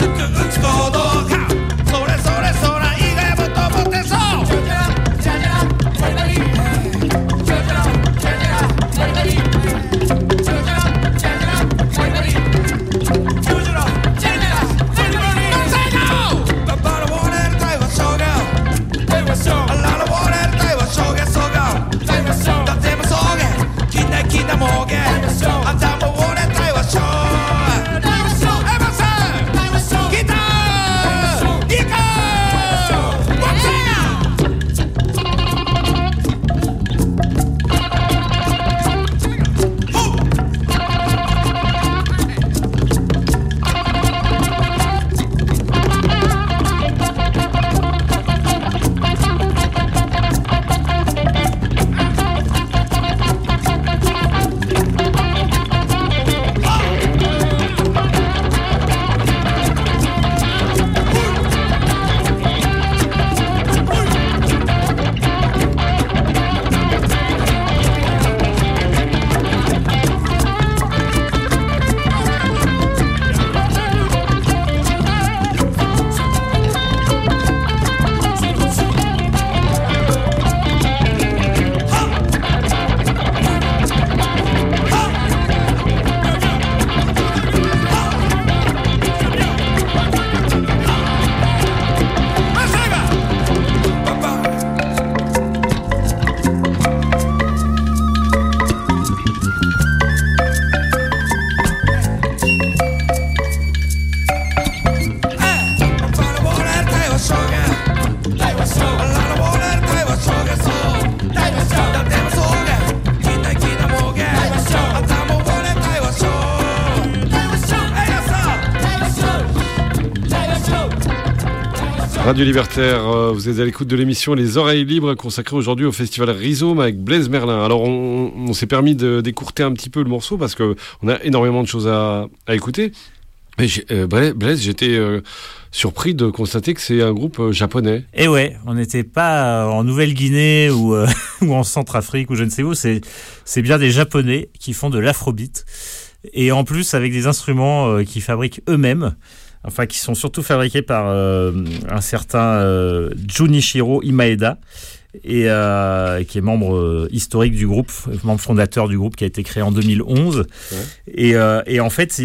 Radio Libertaire, vous êtes à l'écoute de l'émission Les Oreilles Libres consacrée aujourd'hui au festival Rhizome avec Blaise Merlin. Alors on s'est permis d'écourter un petit peu le morceau parce qu'on a énormément de choses à écouter. Mais Blaise, j'étais surpris de constater que c'est un groupe japonais. Et ouais, on n'était pas en Nouvelle-Guinée ou en Centrafrique ou je ne sais où, c'est bien des Japonais qui font de l'afrobeat. Et en plus avec des instruments qu'ils fabriquent eux-mêmes. Enfin, qui sont surtout fabriqués par un certain Junichiro Imaeda, et qui est membre historique du groupe, membre fondateur du groupe qui a été créé en 2011. Ouais. Et en fait,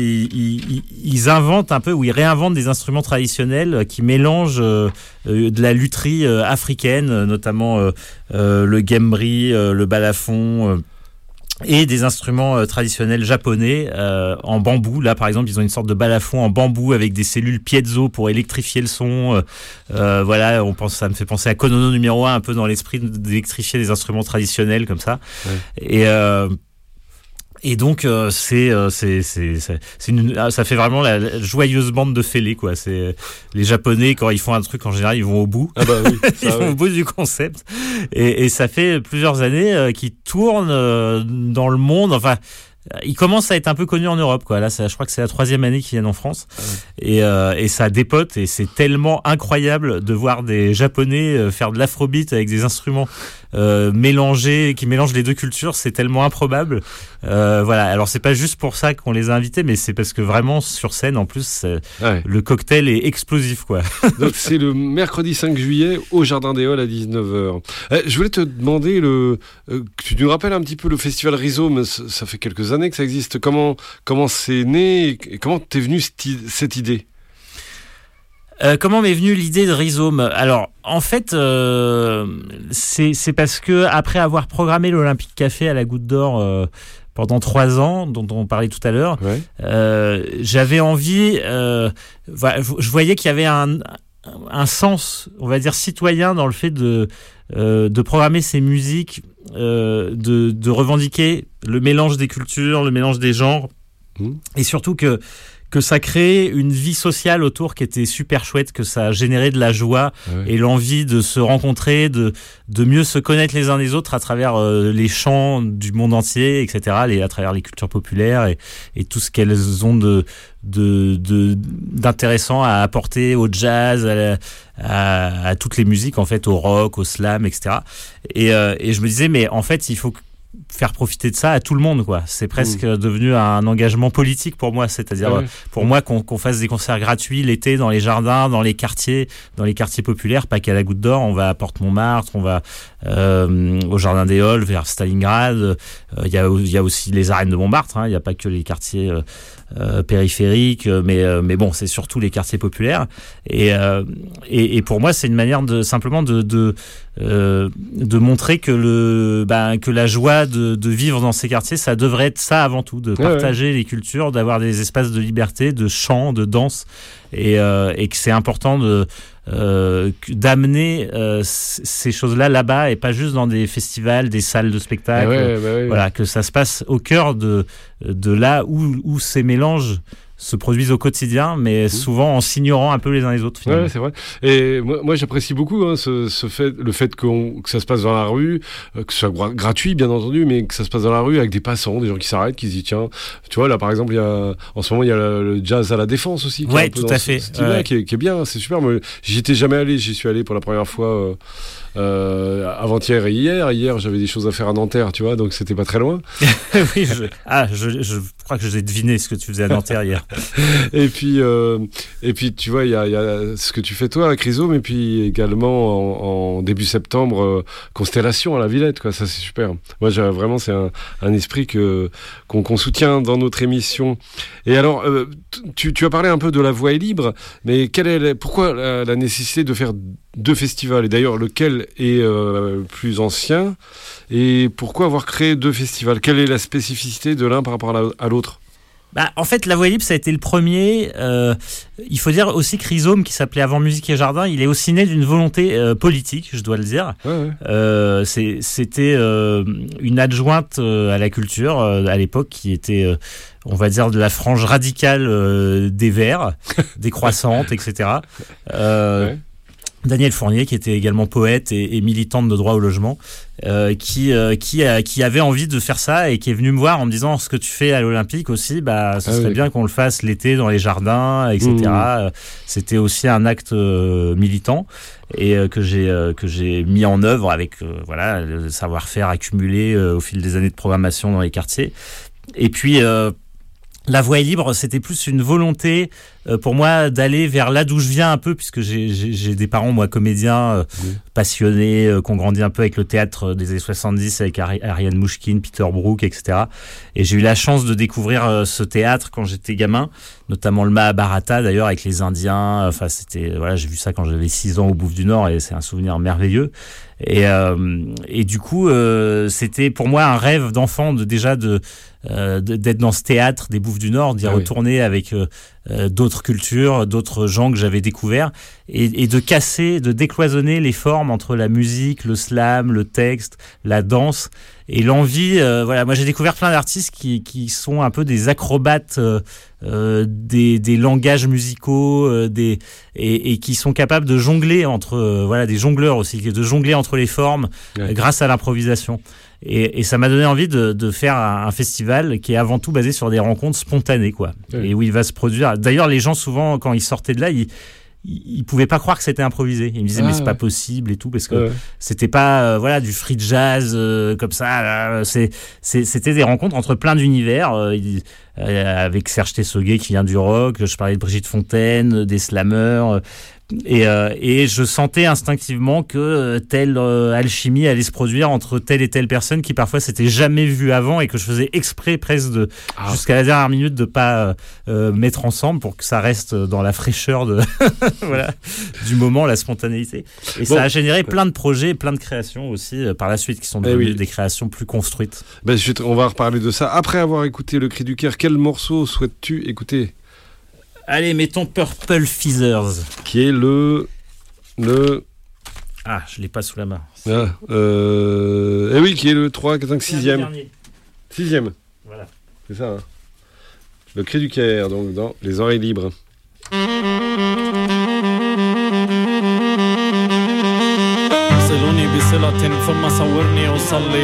ils inventent un peu, ou ils réinventent des instruments traditionnels qui mélangent de la lutherie africaine, notamment le gembri, le balafon, et des instruments traditionnels japonais en bambou. Là, par exemple, ils ont une sorte de balafon en bambou avec des cellules piezo pour électrifier le son. Voilà, ça me fait penser à Konono numéro 1, un peu dans l'esprit d'électrifier des instruments traditionnels comme ça. Ouais. Et donc ça fait vraiment la joyeuse bande de fêlés, quoi. C'est les Japonais, quand ils font un truc en général, ils vont au bout. Ah bah oui, ils vont au bout du concept. Et ça fait plusieurs années qu'ils tournent dans le monde. Enfin, ils commencent à être un peu connus en Europe, quoi. Là, je crois que c'est la 3e année qu'ils viennent en France. Et ça dépote, et c'est tellement incroyable de voir des Japonais faire de l'afrobeat avec des instruments mélangés, qui mélangent les deux cultures. C'est tellement improbable. Voilà. Alors, c'est pas juste pour ça qu'on les a invités, mais c'est parce que vraiment, sur scène, en plus, le cocktail est explosif, quoi. Donc, c'est le mercredi 5 juillet au Jardin des Halles à 19h. Je voulais te demander que tu nous rappelles un petit peu le festival Rhizome. Ça fait quelques années que ça existe. Comment c'est né et comment t'es venue cette idée? Comment m'est venue l'idée de Rhizome? Alors, en fait, c'est parce que après avoir programmé l'Olympique Café à la Goutte d'Or pendant 3 ans, dont on parlait tout à l'heure, j'avais envie. Je voyais qu'il y avait un sens, on va dire, citoyen dans le fait de programmer ces musiques, de revendiquer le mélange des cultures, le mélange des genres, et surtout que ça créait une vie sociale autour qui était super chouette, que ça générait de la joie et l'envie de se rencontrer, de mieux se connaître les uns les autres à travers les chants du monde entier, etc., à travers les cultures populaires et tout ce qu'elles ont d'intéressant à apporter au jazz, à toutes les musiques, en fait, au rock, au slam, etc. Et je me disais, mais en fait, il faut faire profiter de ça à tout le monde, quoi. C'est presque devenu un engagement politique pour moi, c'est-à-dire pour moi qu'on fasse des concerts gratuits l'été dans les jardins, dans les quartiers populaires, pas qu'à la Goutte d'Or. On va à Porte-Montmartre, on va au Jardin des Halles, vers Stalingrad. Il y a aussi les arènes de Montmartre. Il n'y a pas que les quartiers périphériques, mais bon, c'est surtout les quartiers populaires. Et pour moi, c'est une manière simplement de montrer que la joie de vivre dans ces quartiers, ça devrait être ça avant tout, de partager les cultures, d'avoir des espaces de liberté, de chant, de danse, et que c'est important d'amener ces choses-là là-bas et pas juste dans des festivals, des salles de spectacle. Voilà, que ça se passe au cœur de là où ces mélanges se produisent au quotidien, mais souvent en s'ignorant un peu les uns les autres. Finalement. Ouais, c'est vrai. Et moi j'apprécie beaucoup le fait que ça se passe dans la rue, que ce soit gratuit bien entendu, mais que ça se passe dans la rue avec des passants, des gens qui s'arrêtent, qui se disent tiens, tu vois là par exemple en ce moment il y a le jazz à la Défense aussi. Ouais, tout à fait. Qui est bien, c'est super. Moi, j'y étais jamais allé, j'y suis allé pour la première fois. Avant-hier et hier j'avais des choses à faire à Nanterre, tu vois, donc c'était pas très loin. Oui, je crois que j'ai deviné ce que tu faisais à Nanterre hier. et puis tu vois, il y a ce que tu fais toi à Chrysome, et puis également en début septembre Constellation à la Villette, quoi. Ça c'est super. Moi vraiment c'est un esprit qu'on soutient dans notre émission. Et alors tu as parlé un peu de La Voix est libre, mais pourquoi la nécessité de faire 2 festivals, et d'ailleurs lequel est plus ancien, et pourquoi avoir créé 2 festivals? Quelle est la spécificité de l'un par rapport à l'autre? En fait, La Voix est libre, ça a été le premier. Il faut dire aussi Chrysome, qui s'appelait avant Musique et Jardin, il est aussi né d'une volonté politique, je dois le dire. C'était une adjointe à la culture à l'époque qui était, on va dire, de la frange radicale des Verts, décroissante, etc. Daniel Fournier, qui était également poète et militante de droit au logement, qui avait envie de faire ça et qui est venu me voir en me disant ce que tu fais à l'Olympique aussi, ce serait bien qu'on le fasse l'été dans les jardins, etc. C'était aussi un acte militant et que j'ai mis en œuvre avec le savoir-faire accumulé au fil des années de programmation dans les quartiers. Et puis La Voix est libre, c'était plus une volonté pour moi d'aller vers là d'où je viens un peu, puisque j'ai des parents, moi, comédiens passionnés, qui ont grandi un peu avec le théâtre des années 70, avec Ariane Mouchkine, Peter Brook, etc. Et j'ai eu la chance de découvrir ce théâtre quand j'étais gamin, notamment le Mahabharata, d'ailleurs, avec les Indiens. Enfin, j'ai vu ça quand j'avais 6 ans au Bouffe du Nord, et c'est un souvenir merveilleux. Et du coup, c'était pour moi un rêve d'enfant d'être dans ce théâtre des Bouffes du Nord, d'y retourner avec d'autres cultures, d'autres gens que j'avais découverts, et de décloisonner les formes entre la musique, le slam, le texte, la danse, et l'envie. Moi j'ai découvert plein d'artistes qui sont un peu des acrobates des langages musicaux, et qui sont capables de jongler entre des jongleurs aussi, de jongler entre les formes grâce à l'improvisation. Et ça m'a donné envie de faire un festival qui est avant tout basé sur des rencontres spontanées, quoi. Et où il va se produire. D'ailleurs, les gens, souvent, quand ils sortaient de là, ils pouvaient pas croire que c'était improvisé. Ils me disaient, mais c'est pas possible et tout, parce que c'était pas, du free jazz, comme ça, là. C'était des rencontres entre plein d'univers, avec Serge Tessoguet qui vient du rock, je parlais de Brigitte Fontaine, des slammers, et je sentais instinctivement que telle alchimie allait se produire entre telle et telle personne qui parfois s'était jamais vue avant, et que je faisais exprès presque jusqu'à la dernière minute de pas mettre ensemble pour que ça reste dans la fraîcheur du moment, la spontanéité. Et ça a généré plein de projets, plein de créations aussi par la suite, qui sont devenues des créations plus construites. On va reparler de ça après avoir écouté Le Cri du Caire. Quel morceau souhaites-tu écouter ? Allez, mettons Purple Feathers. Qui est le... Ah, je l'ai pas sous la main. Qui est le 3, 4, 5, 6e. 6e. Voilà. C'est ça, hein. Le Cri du Caire, donc dans Les Oreilles Libres. صلوني بصلة ثم صورني أصلي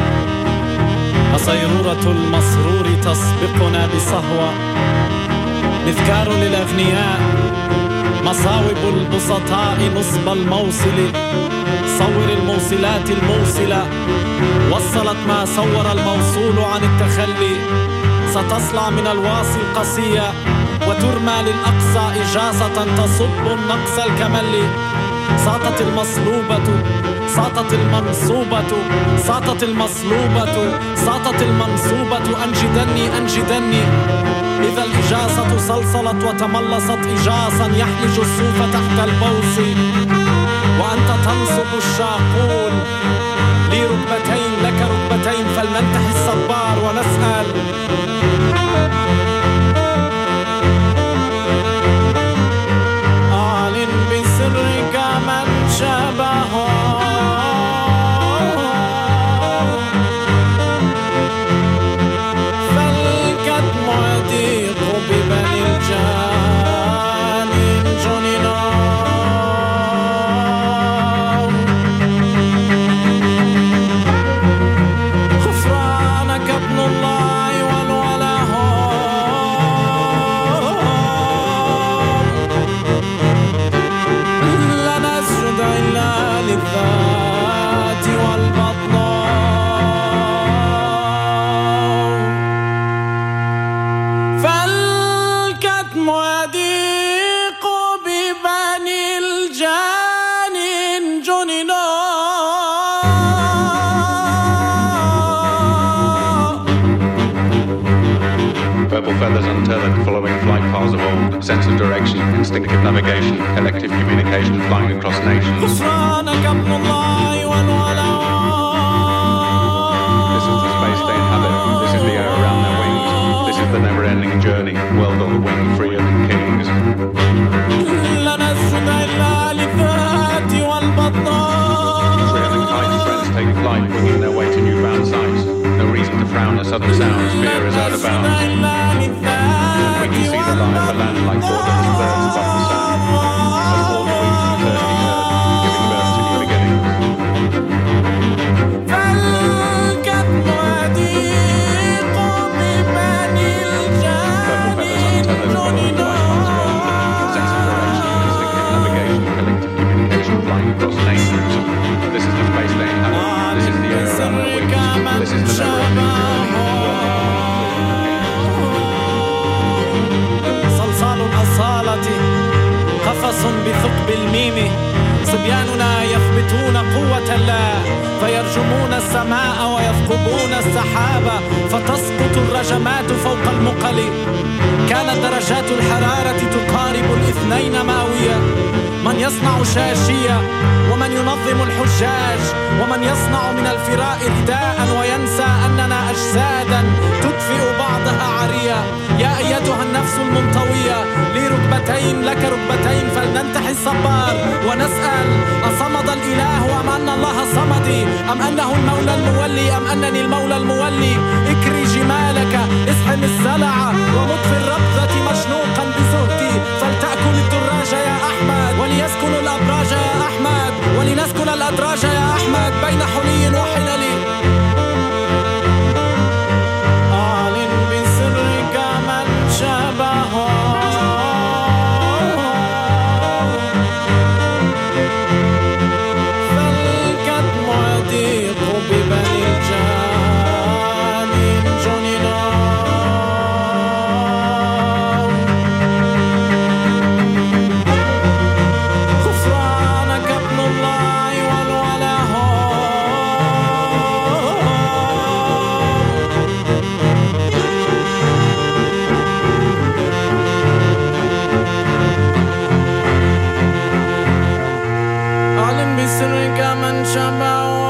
صيرورة المسرور تسبقنا بصهوة مذكار للأغنياء مصاوب البسطاء نصب الموصل صور الموصلات الموصلة وصلت ما صور الموصول عن التخلي. ستصلع من الواصي القصية وترمى للأقصى إجازة تصب النقص الكملي. ساطت المصلوبة ساطت المنصوبة ساطت المصلوبة ساطت المنصوبة أنجدني أنجدني. إذا الإجازة صلصلت وتملصت إجاصا يحلج الصوف تحت البوص. وأنت تنصب الشاقون لي ركبتين لك ركبتين فلننتحي الصبار ونسأل. أعلن بسرك من شبهه فالكتم يضيق ببني الجان جننا. غفرانك ابن الله والوله لا نسجد إلا للذات والبطن. فالكتم يضيق ببني الجان جننا. Purple feathers untethered, following flight paths of old. Sense of direction, instinctive navigation, collective communication, flying across nations. غفرانك ابن الله والوله. This is the space they inhabit. This is the air around their wings. This is the never-ending journey. World on the wing, freer than kings. لا نسجد إلا للذات والبطن. Freer than kites, friends take flight, winging their way to newfound sights. No reason to frown at sudden sounds. Fear is out of bounds. When you see the lie of the land like borders of birds above the sand, as all the wings of the thirsty herd, giving birth to new beginnings. فالكتم يضيق ببني الجان جننا. Sense of direction, instinctive navigation, collective communication, flying across nations. This is the space they inhabit. This is the air around their wings. This is the never-ending journey. صلصال الأصالة قفص بثقب الميم. صبياننا يثبتون قوة الله فيرجمون السماء ويثقبون السحاب فتسقط الرجمات فوق المقل. كانت درجات الحرارة تقارب 2 مئوية. من يصنع شاشية ومن ينظم الحجاج ومن يصنع من الفراء رداء وينسى أننا أجسادا تدفئ بعضها عريا. يا أيتها النفس المنطوية لي ركبتين لك ركبتين فلننتحي الصبار ونسأل. أصمد الإله أم أن الله صمدي أم أنه المولى المولي أم أنني المولى المولي. اكري جمالك اسحم السلع ومطفي الربذة مشنوقا بزهدي فلتأكل الدراج يا أحمد وليسكن الأبراج يا أحمد ولنسكن الأدراج يا أحمد بين حلي وحلل. أعلن بسرك من شبهه فالكتم يضيق ببني الجان جننا. غفرانك ابن الله والوله أعلن بسرك من شبهه.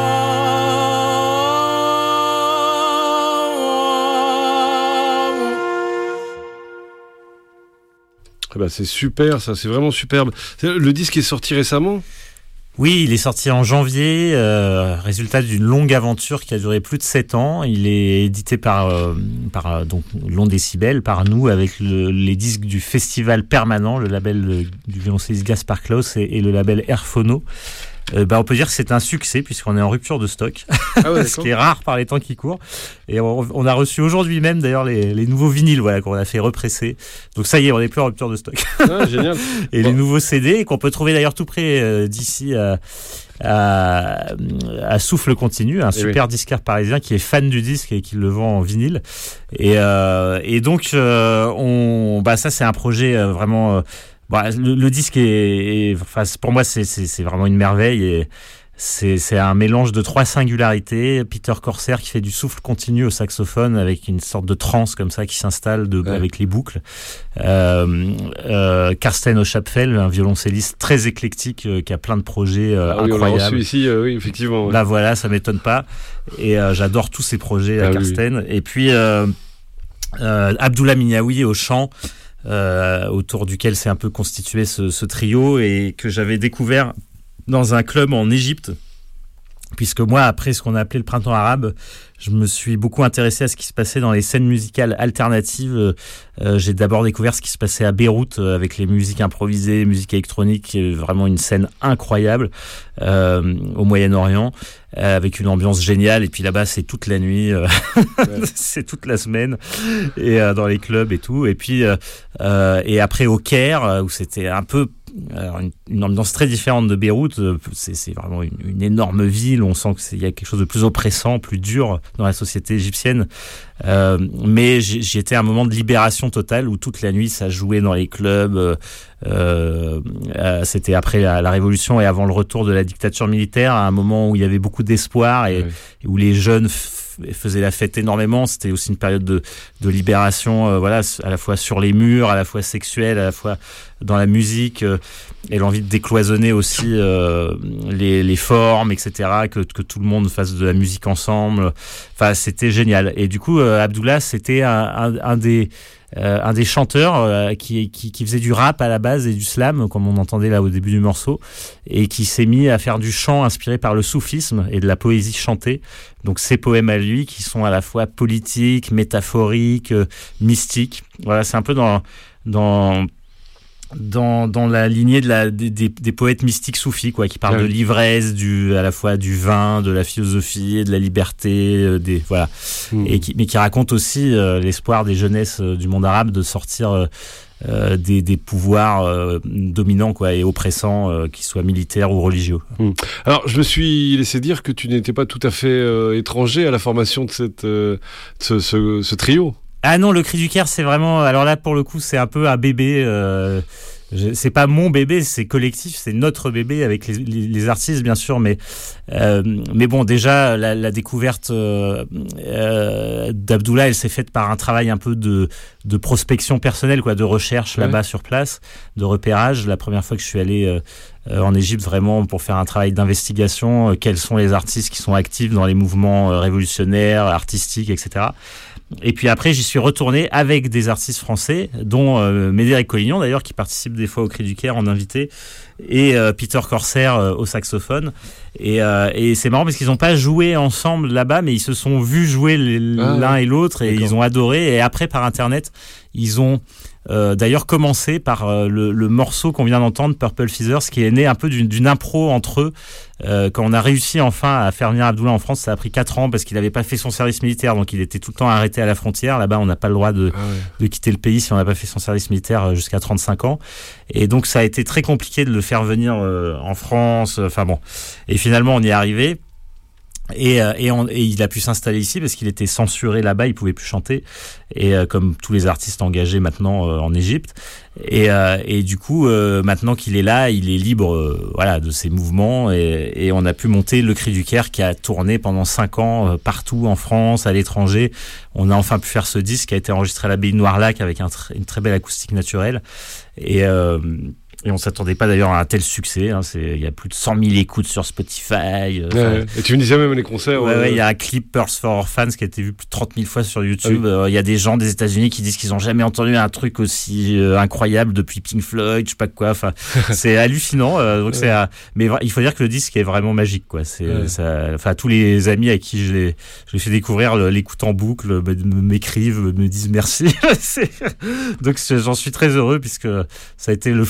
Eh ben, c'est super, ça, c'est vraiment superbe. Le disque est sorti récemment ? Oui, il est sorti en janvier, résultat d'une longue aventure qui a duré plus de 7 ans. Il est édité par donc Long Décibel, par nous, avec les disques du Festival Permanent, le label du violoncelliste Gaspard Klaus et le label Airphono. On peut dire que c'est un succès puisqu'on est en rupture de stock, ce qui est rare par les temps qui courent. Et on a reçu aujourd'hui même d'ailleurs les nouveaux vinyles, qu'on a fait represser. Donc ça y est, on n'est plus en rupture de stock. Ah, génial. Et les nouveaux CD qu'on peut trouver d'ailleurs tout près d'ici à Souffle Continu, un super disquaire parisien qui est fan du disque et qui le vend en vinyle. Et donc ça c'est un projet vraiment. Le disque pour moi c'est vraiment une merveille et c'est un mélange de 3 singularités. Peter Corsair qui fait du souffle continu au saxophone avec une sorte de trance comme ça qui s'installe avec les boucles. Karsten Oschapfel, un violoncelliste très éclectique qui a plein de projets incroyables. On l'a reçu ici, oui, effectivement. Là voilà, ça m'étonne pas. Et j'adore tous ces projets Karsten. Oui. Et puis Abdullah Minyaoui au chant. Autour duquel s'est un peu constitué ce trio et que j'avais découvert dans un club en Égypte, puisque moi, après ce qu'on a appelé le printemps arabe, je me suis beaucoup intéressé à ce qui se passait dans les scènes musicales alternatives. J'ai d'abord découvert ce qui se passait à Beyrouth avec les musiques improvisées, musique électronique, vraiment une scène incroyable au Moyen-Orient, avec une ambiance géniale. Et puis là-bas, c'est toute la nuit, c'est toute la semaine, et dans les clubs et tout. Et puis et après au Caire, où c'était un peu une ambiance très différente de Beyrouth. C'est vraiment une énorme ville. On sent qu'il y a quelque chose de plus oppressant, plus dur dans la société égyptienne. Mais j'y étais à un moment de libération totale où toute la nuit ça jouait dans les clubs. C'était après la révolution et avant le retour de la dictature militaire, à un moment où il y avait beaucoup d'espoir et où les jeunes faisaient la fête énormément. C'était aussi une période de libération, à la fois sur les murs, à la fois sexuelle, à la fois dans la musique, et l'envie de décloisonner aussi les formes, etc., que tout le monde fasse de la musique ensemble. Enfin, c'était génial. Et du coup, Abdullah, c'était un des chanteurs qui faisait du rap à la base et du slam, comme on entendait là au début du morceau, et qui s'est mis à faire du chant inspiré par le soufisme et de la poésie chantée. Donc ces poèmes à lui qui sont à la fois politiques, métaphoriques, mystiques. Voilà, c'est un peu dans la lignée des poètes mystiques soufis, qui parlent de l'ivresse, à la fois du vin, de la philosophie et de la liberté, mais qui racontent aussi l'espoir des jeunesses du monde arabe de sortir des pouvoirs dominants et oppressants, qu'ils soient militaires ou religieux. Alors, je me suis laissé dire que tu n'étais pas tout à fait étranger à la formation de ce trio. Ah non, le Cri du Caire, c'est vraiment... Alors là, pour le coup, c'est un peu un bébé. C'est pas mon bébé, c'est collectif, c'est notre bébé avec les artistes, bien sûr. Mais bon, déjà, la découverte d'Abdullah, elle s'est faite par un travail un peu de prospection personnelle, de recherche là-bas sur place, de repérage. La première fois que je suis allé en Égypte, vraiment pour faire un travail d'investigation, quels sont les artistes qui sont actifs dans les mouvements révolutionnaires, artistiques, etc. Et puis après, j'y suis retourné avec des artistes français, dont Médéric Collignon d'ailleurs, qui participe des fois au Cri du Caire en invité, et Peter Corsair au saxophone. Et c'est marrant parce qu'ils n'ont pas joué ensemble là-bas, mais ils se sont vus jouer l'un et l'autre, et ils ont adoré. Et après, par Internet, ils ont d'ailleurs commencé par le morceau qu'on vient d'entendre, Purple Feathers, qui est né un peu d'une impro entre eux. Quand on a réussi enfin à faire venir Abdullah en France, ça a pris 4 ans parce qu'il n'avait pas fait son service militaire, donc il était tout le temps arrêté à la frontière. Là-bas, on n'a pas le droit de quitter le pays si on n'a pas fait son service militaire jusqu'à 35 ans. Et donc, ça a été très compliqué de le faire venir en France. Enfin bon. Et finalement, on y est arrivé. Et il a pu s'installer ici parce qu'il était censuré là-bas, il pouvait plus chanter, et comme tous les artistes engagés maintenant en Égypte, et du coup maintenant qu'il est là, il est libre de ses mouvements, et on a pu monter le Cri du Caire qui a tourné pendant 5 ans partout en France, à l'étranger. On a enfin pu faire ce disque qui a été enregistré à l'abbaye de Noirlac avec une très belle acoustique naturelle, et on s'attendait pas d'ailleurs à un tel succès. Il y a plus de 100 000 écoutes sur Spotify. Et tu me disais même les concerts. Il y a un clip Pearls for Orphans qui a été vu plus de 30 000 fois sur YouTube. Il y a des gens des États-Unis qui disent qu'ils n'ont jamais entendu un truc aussi incroyable depuis Pink Floyd, je sais pas quoi. Enfin, c'est hallucinant. Mais il faut dire que le disque est vraiment magique, tous les amis à qui je l'ai fait découvrir l'écoute en boucle m'écrivent, me disent merci. Donc j'en suis très heureux puisque ça a été le fruit d'une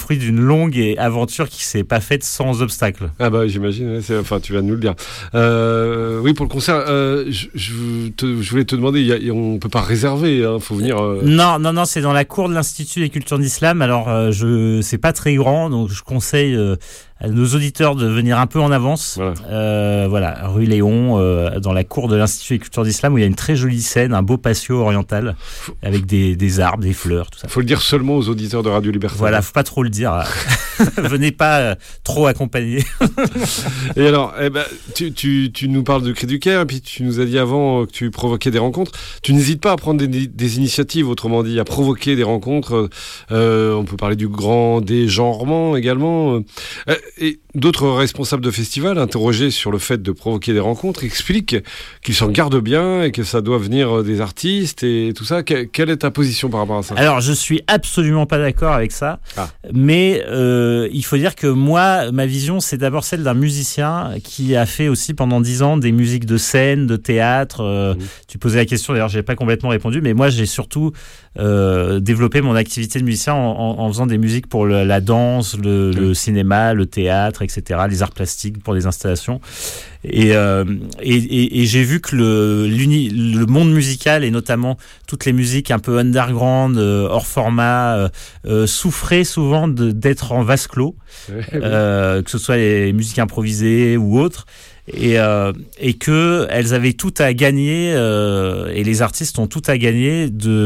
longue aventure qui s'est pas faite sans obstacle. Ah bah j'imagine, enfin tu viens de nous le dire. Oui, pour le concert, je voulais te demander, on peut pas réserver, faut venir... Non, c'est dans la cour de l'Institut des cultures d'Islam. Alors c'est pas très grand, donc je conseille à nos auditeurs de venir un peu en avance. Voilà, rue Léon, dans la cour de l'Institut des cultures d'Islam, où il y a une très jolie scène, un beau patio oriental, avec des arbres, des fleurs, tout ça. Faut le dire seulement aux auditeurs de Radio Libertaire. Voilà, faut pas trop le dire. Venez pas trop accompagnés. Et alors, tu nous parles de Cris du Caire, et puis tu nous as dit avant que tu provoquais des rencontres. Tu n'hésites pas à prendre des initiatives, autrement dit, à provoquer des rencontres. On peut parler du grand dégenrement également. Et d'autres responsables de festivals, interrogés sur le fait de provoquer des rencontres, expliquent qu'ils s'en gardent bien et que ça doit venir des artistes et tout ça. Quelle est ta position par rapport à ça ? Alors, je suis absolument pas d'accord avec ça. Mais il faut dire que moi, ma vision, c'est d'abord celle d'un musicien qui a fait aussi pendant 10 ans des musiques de scène, de théâtre. Tu posais la question, d'ailleurs, j'ai pas complètement répondu, mais moi, j'ai surtout développé mon activité de musicien en faisant des musiques pour la danse, le cinéma, le théâtre, etc., les arts plastiques pour des installations. Et j'ai vu que le monde musical, et notamment toutes les musiques un peu underground, hors format, souffraient souvent d'être en vase clos, que ce soit les musiques improvisées ou autres. Et que elles avaient tout à gagner, et les artistes ont tout à gagner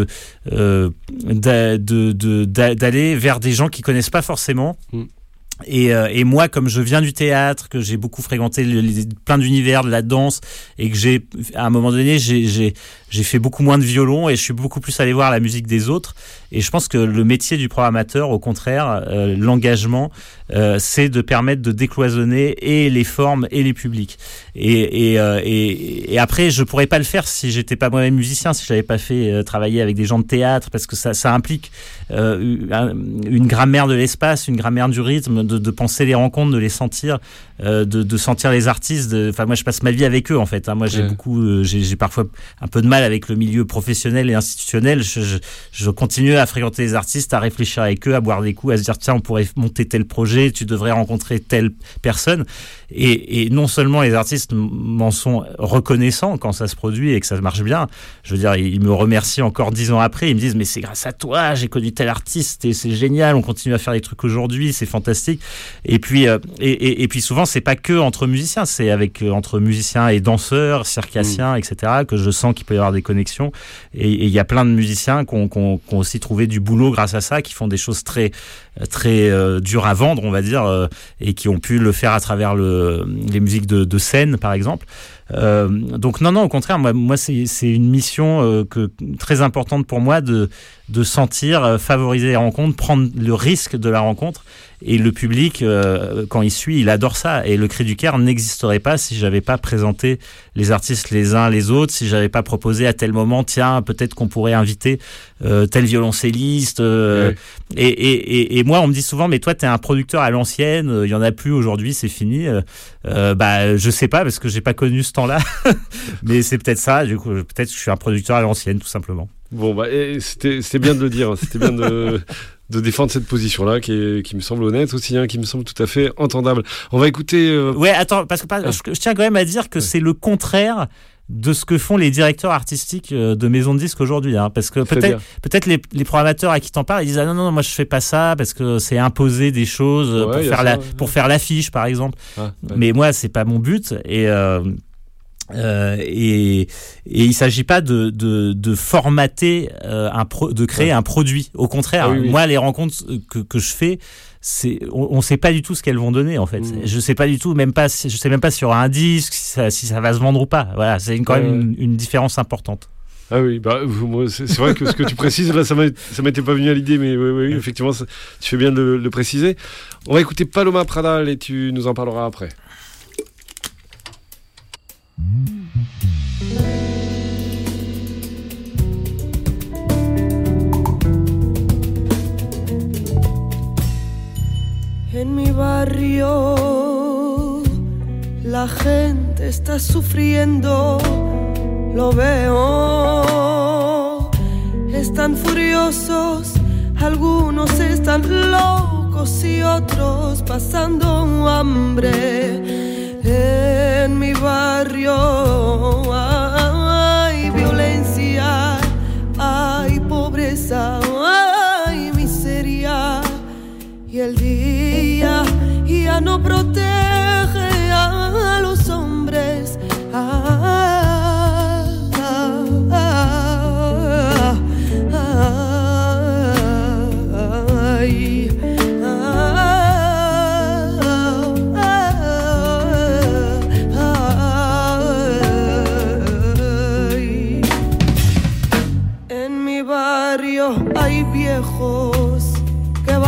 d'aller vers des gens qui connaissent pas forcément. Et moi, comme je viens du théâtre, que j'ai beaucoup fréquenté plein d'univers de la danse, et que à un moment donné, j'ai fait beaucoup moins de violon, et je suis beaucoup plus allé voir la musique des autres. Et je pense que le métier du programmateur, au contraire, l'engagement, c'est de permettre de décloisonner et les formes et les publics. Et après, je pourrais pas le faire si j'étais pas moi-même musicien, si j'avais pas fait travailler avec des gens de théâtre, parce que ça implique une grammaire de l'espace, une grammaire du rythme, de penser les rencontres, de les sentir, de sentir les artistes. Enfin, moi, je passe ma vie avec eux, en fait. Moi, j'ai parfois un peu de mal avec le milieu professionnel et institutionnel. Je continue à fréquenter les artistes, à réfléchir avec eux, à boire des coups, à se dire tiens, on pourrait monter tel projet, tu devrais rencontrer telle personne. Et non seulement les artistes m'en sont reconnaissants quand ça se produit et que ça marche bien. Je veux dire, ils me remercient encore 10 ans après. Ils me disent mais c'est grâce à toi, j'ai connu tel artiste et c'est génial. On continue à faire des trucs aujourd'hui, c'est fantastique. Et puis souvent c'est pas que entre musiciens, c'est entre musiciens et danseurs, circassiens, etc. que je sens qu'il peut y avoir des connexions. Et il y a plein de musiciens qui ont aussi trouvé du boulot grâce à ça, qui font des choses très très dures à vendre, on va dire, et qui ont pu le faire à travers les musiques de scène, par exemple. Donc non, au contraire, moi c'est une mission très importante pour moi de sentir, favoriser les rencontres, prendre le risque de la rencontre. Et le public, quand il suit, il adore ça. Et le Cri du Caire n'existerait pas si j'avais pas présenté les artistes les uns les autres, si j'avais pas proposé à tel moment, tiens, peut-être qu'on pourrait inviter tel violoncelliste. Et moi, on me dit souvent, mais toi, t'es un producteur à l'ancienne, il y en a plus aujourd'hui, c'est fini. Je sais pas, parce que j'ai pas connu ce temps-là. Mais c'est peut-être ça, du coup, peut-être que je suis un producteur à l'ancienne, tout simplement. Bon, c'était bien de le dire, c'était bien de défendre cette position-là, qui me semble honnête aussi, qui me semble tout à fait entendable. On va écouter... Ouais, attends, parce que je tiens quand même à dire que c'est le contraire de ce que font les directeurs artistiques de maisons de disques aujourd'hui, parce que peut-être les programmateurs à qui t'en parles, ils disent non, moi je fais pas ça parce que c'est imposer des choses pour faire l'affiche, par exemple. Mais moi, c'est pas mon but. Et il s'agit pas de formater de créer un produit. Au contraire, moi les rencontres que je fais, on sait pas du tout ce qu'elles vont donner en fait. Je sais pas du tout, je sais même pas s'il y aura un disque, si ça va se vendre ou pas. Voilà, c'est quand même une différence importante. Ah oui, c'est vrai que ce que tu précises là, ça m'était pas venu à l'idée, mais oui, effectivement, tu fais bien de le préciser. On va écouter Paloma Pradal et tu nous en parleras après. En mi barrio la gente está sufriendo, lo veo, están furiosos, algunos están locos pocos y otros pasando hambre. En mi barrio hay violencia, hay pobreza, hay miseria. Y el día ya no protege a los hombres. En mi barrio hay viejos que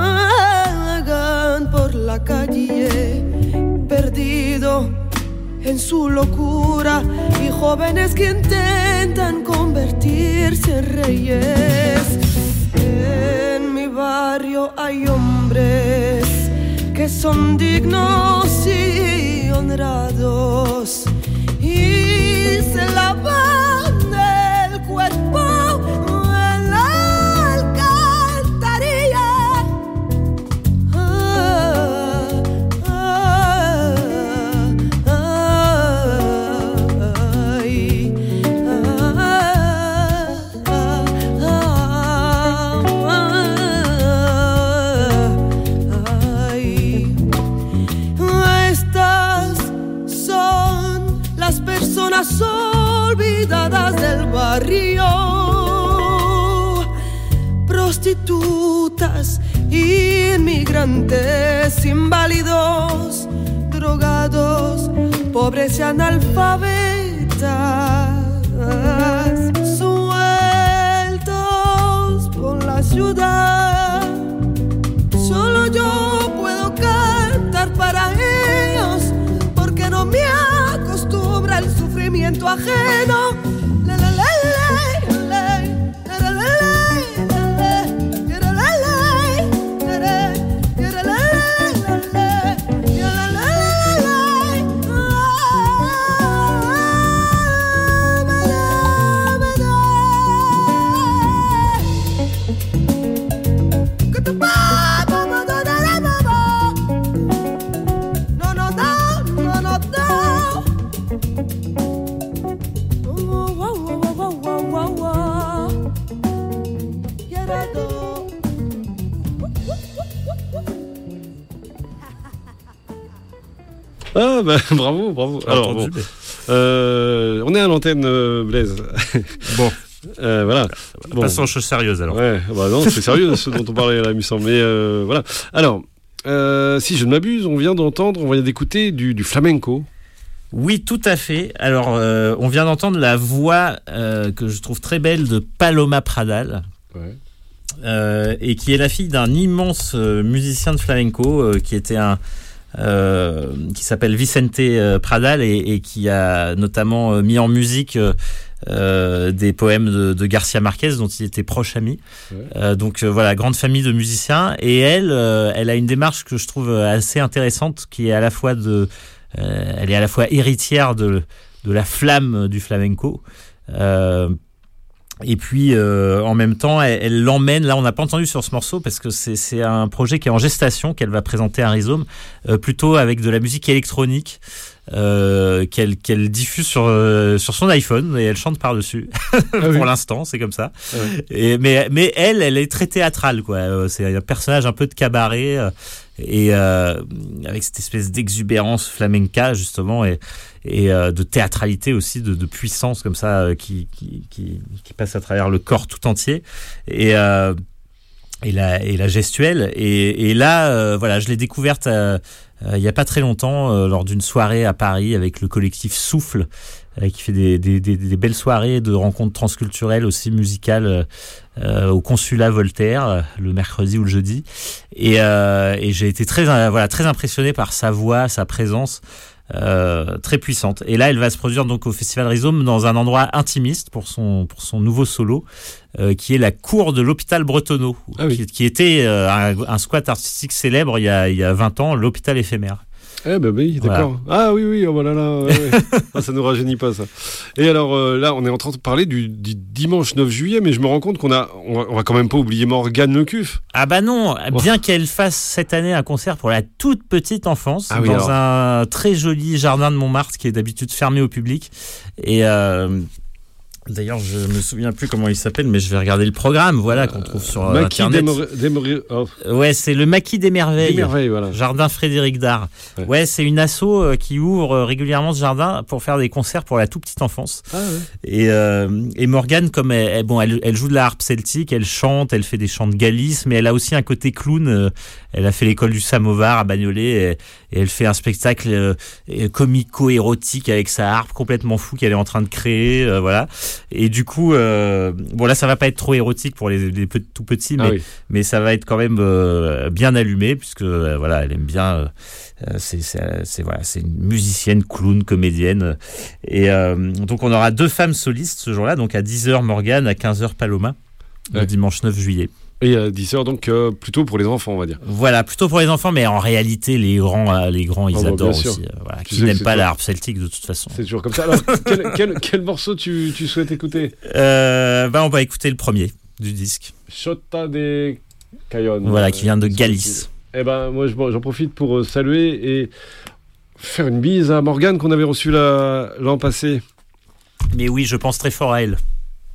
vagan por la calle perdido en su locura y jóvenes que intentan convertirse en reyes. En mi barrio hay hombres que son dignos y honrados y se lavan el cuerpo en la alcantarilla. Olvidadas del barrio, prostitutas, inmigrantes, inválidos, drogados, pobres y analfabetas, sueltos por la ciudad. Solo yo puedo cantar para ellos, porque no me acostumbra el sufrimiento ajeno. Ah bah, bravo. Alors bon, on est à l'antenne, Blaise. Bon. Voilà. Bon. Passons aux choses sérieuses alors. Ouais, bah non, c'est sérieux ce dont on parlait là, il me semble. Mais voilà. Alors, si je ne m'abuse, on vient d'écouter du flamenco. Oui, tout à fait. Alors, on vient d'entendre la voix que je trouve très belle de Paloma Pradal. Ouais. Et qui est la fille d'un immense musicien de flamenco qui était qui s'appelle Vicente Pradal et qui a notamment mis en musique des poèmes de Garcia Marquez dont il était proche ami. Ouais. Donc voilà, grande famille de musiciens. Et elle a une démarche que je trouve assez intéressante, qui est à la fois elle est à la fois héritière de la flamme du flamenco. Et puis en même temps elle l'emmène, là on n'a pas entendu sur ce morceau parce que c'est un projet qui est en gestation, qu'elle va présenter à Rhizome, plutôt avec de la musique électronique qu'elle diffuse sur son iPhone et elle chante par-dessus. Pour l'instant c'est comme ça. Et, mais elle est très théâtrale quoi. C'est un personnage un peu de cabaret et avec cette espèce d'exubérance flamenca justement et de théâtralité aussi, de puissance comme ça qui passe à travers le corps tout entier et la gestuelle et là voilà, je l'ai découverte il y a pas très longtemps lors d'une soirée à Paris avec le collectif Souffle qui fait des belles soirées de rencontres transculturelles aussi musicales au Consulat Voltaire le mercredi ou le jeudi et j'ai été très impressionné par sa voix, sa présence très puissante. Et là, elle va se produire donc au Festival Rhizome dans un endroit intimiste pour son nouveau solo, qui est la cour de l'hôpital Bretonneau, qui était un squat artistique célèbre il y a 20 ans, l'hôpital éphémère. Eh ben oui, d'accord. Voilà. Ah oui, oh voilà là. Ouais. Ah, ça nous rajeunit pas ça. Et alors là, on est en train de parler du dimanche 9 juillet, mais je me rends compte on va quand même pas oublier Morgane Lecuf. Ah bah non, bien qu'elle fasse cette année un concert pour la toute petite enfance dans un très joli jardin de Montmartre qui est d'habitude fermé au public. Et d'ailleurs, je me souviens plus comment il s'appelle, mais je vais regarder le programme, voilà, qu'on trouve sur Internet. Ouais, c'est le Maquis des Merveilles. Voilà. Jardin Frédéric Dard. Ouais, c'est une asso qui ouvre régulièrement ce jardin pour faire des concerts pour la toute petite enfance. Ah ouais. Et Morgane, comme elle joue de la harpe celtique, elle chante, elle fait des chants de Galice, mais elle a aussi un côté clown. Elle a fait l'école du Samovar à Bagnolet et elle fait un spectacle comico-érotique avec sa harpe complètement fou qu'elle est en train de créer, voilà. Et du coup, bon là, ça va pas être trop érotique pour les tout petits, mais ça va être quand même bien allumé puisque voilà, elle aime bien. C'est une musicienne, clown, comédienne. Et donc on aura 2 femmes solistes ce jour-là, donc à 10h Morgane, à 15h Paloma, le dimanche 9 juillet. Et à 10h, donc plutôt pour les enfants, on va dire. Voilà, plutôt pour les enfants, mais en réalité, les grands ils adorent aussi. Voilà, qui n'aiment pas la harpe celtique de toute façon. C'est toujours comme ça. Alors, quel morceau tu souhaites écouter? On va écouter le premier du disque. Chota de Cayon. Voilà, qui vient de Galice. Eh ben, moi, j'en profite pour saluer et faire une bise à Morgane qu'on avait reçue l'an passé. Mais oui, je pense très fort à elle.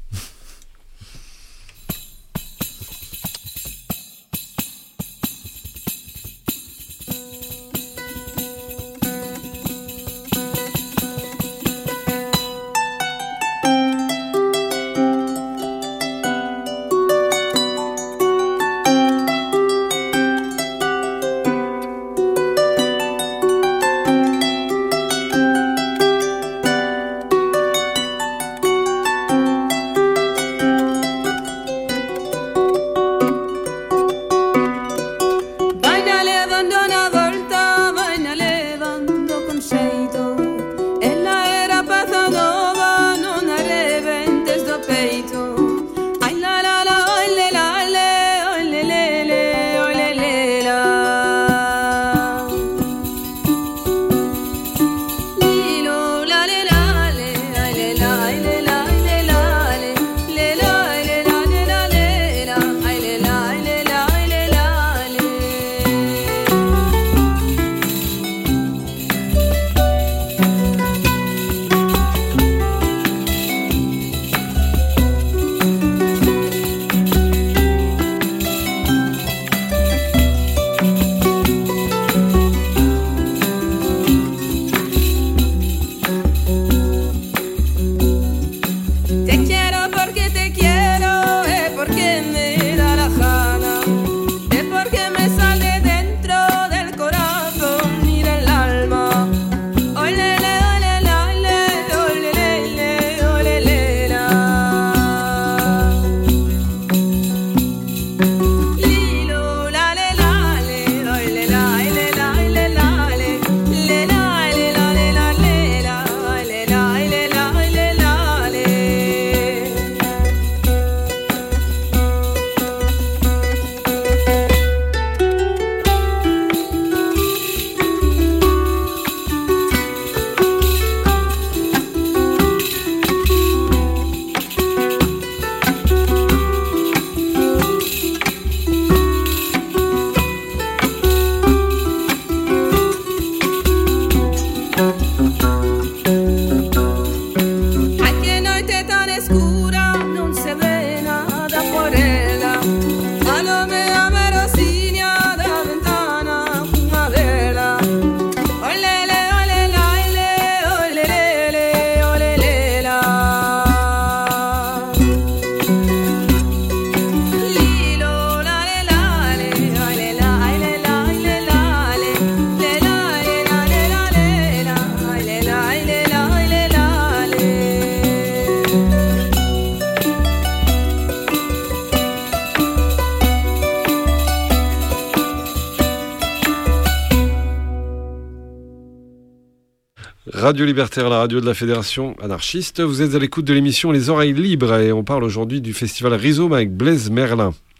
Radio Libertaire, la radio de la Fédération anarchiste. Vous êtes à l'écoute de l'émission Les Oreilles Libres et on parle aujourd'hui du festival Rhizome avec Blaise Merlin.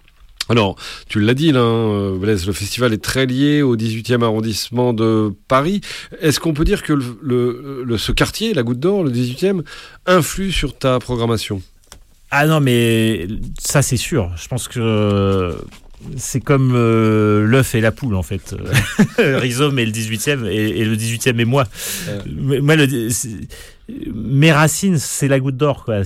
Alors, tu l'as dit, là, Blaise, le festival est très lié au 18e arrondissement de Paris. Est-ce qu'on peut dire que ce quartier, la Goutte d'Or, le 18e, influe sur ta programmation ? Ah non, mais ça c'est sûr. Je pense que c'est comme l'œuf et la poule, en fait. Rhizome est le 18e et le 18e est moi. Moi, mes racines, c'est la Goutte d'Or, quoi.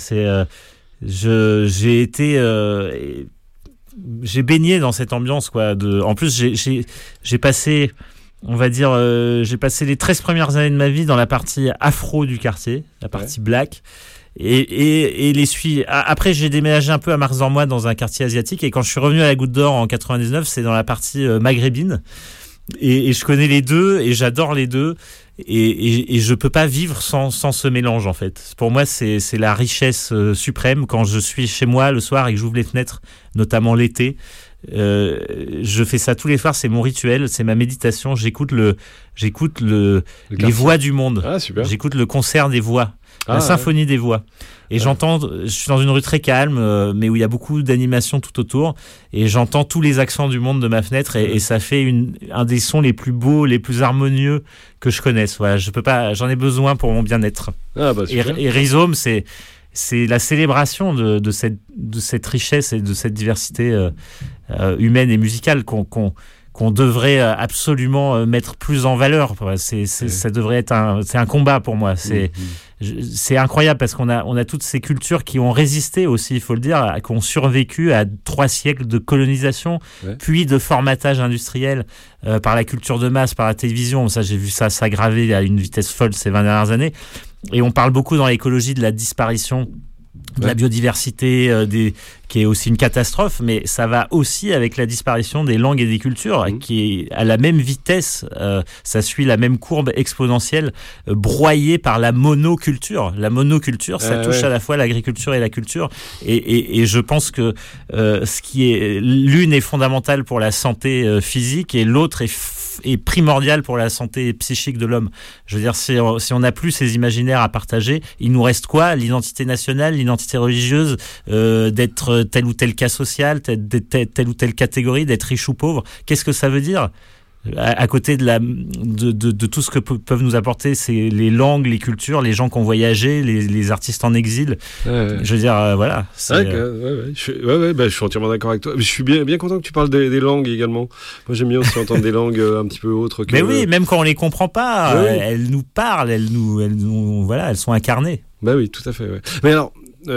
J'ai baigné dans cette ambiance, quoi. En plus, j'ai passé, on va dire, j'ai passé les 13 premières années de ma vie dans la partie afro du quartier, la partie black. Et après, j'ai déménagé un peu à Mars-en-Mois dans un quartier asiatique. Et quand je suis revenu à la Goutte d'Or en 99, c'est dans la partie maghrébine. Et je connais les deux et j'adore les deux. Et je peux pas vivre sans ce mélange, en fait. Pour moi, c'est la richesse suprême. Quand je suis chez moi le soir et que j'ouvre les fenêtres, notamment l'été, je fais ça tous les soirs. C'est mon rituel, c'est ma méditation. J'écoute les voix du monde. Ah, super. J'écoute le concert des voix. La symphonie des voix. Et je suis dans une rue très calme, mais où il y a beaucoup d'animation tout autour. Et j'entends tous les accents du monde de ma fenêtre. Et ça fait un des sons les plus beaux, les plus harmonieux que je connaisse. Voilà, j'en ai besoin pour mon bien-être. Ah, bah, super. Et Rhizome, c'est la célébration de cette richesse et de cette diversité humaine et musicale qu'on devrait absolument mettre plus en valeur. Ça devrait être c'est un combat pour moi. C'est incroyable parce qu'on a toutes ces cultures qui ont résisté aussi, il faut le dire, qui ont survécu à 3 siècles de colonisation, puis de formatage industriel par la culture de masse, par la télévision. Ça, j'ai vu ça s'aggraver à une vitesse folle ces 20 dernières années. Et on parle beaucoup dans l'écologie de la disparition de la biodiversité, qui est aussi une catastrophe, mais ça va aussi avec la disparition des langues et des cultures, qui est à la même vitesse, ça suit la même courbe exponentielle, broyée par la monoculture. La monoculture, ça touche à la fois l'agriculture et la culture, et je pense que l'une est fondamentale pour la santé physique et l'autre est primordial pour la santé psychique de l'homme. Je veux dire, si on n'a plus ces imaginaires à partager, il nous reste quoi ? L'identité nationale, l'identité religieuse, d'être tel ou tel cas social, d'être telle ou telle catégorie, d'être riche ou pauvre. Qu'est-ce que ça veut dire ? À côté de tout ce que peuvent nous apporter, c'est les langues, les cultures, les gens qui ont voyagé, les artistes en exil. Je veux dire, voilà. Je suis entièrement d'accord avec toi. Je suis bien content que tu parles des langues également. Moi, j'aime bien aussi entendre des langues un petit peu autres que... Mais oui, même quand on les comprend pas, elles nous parlent, elles sont incarnées. Bah oui, tout à fait. Ouais. Mais alors,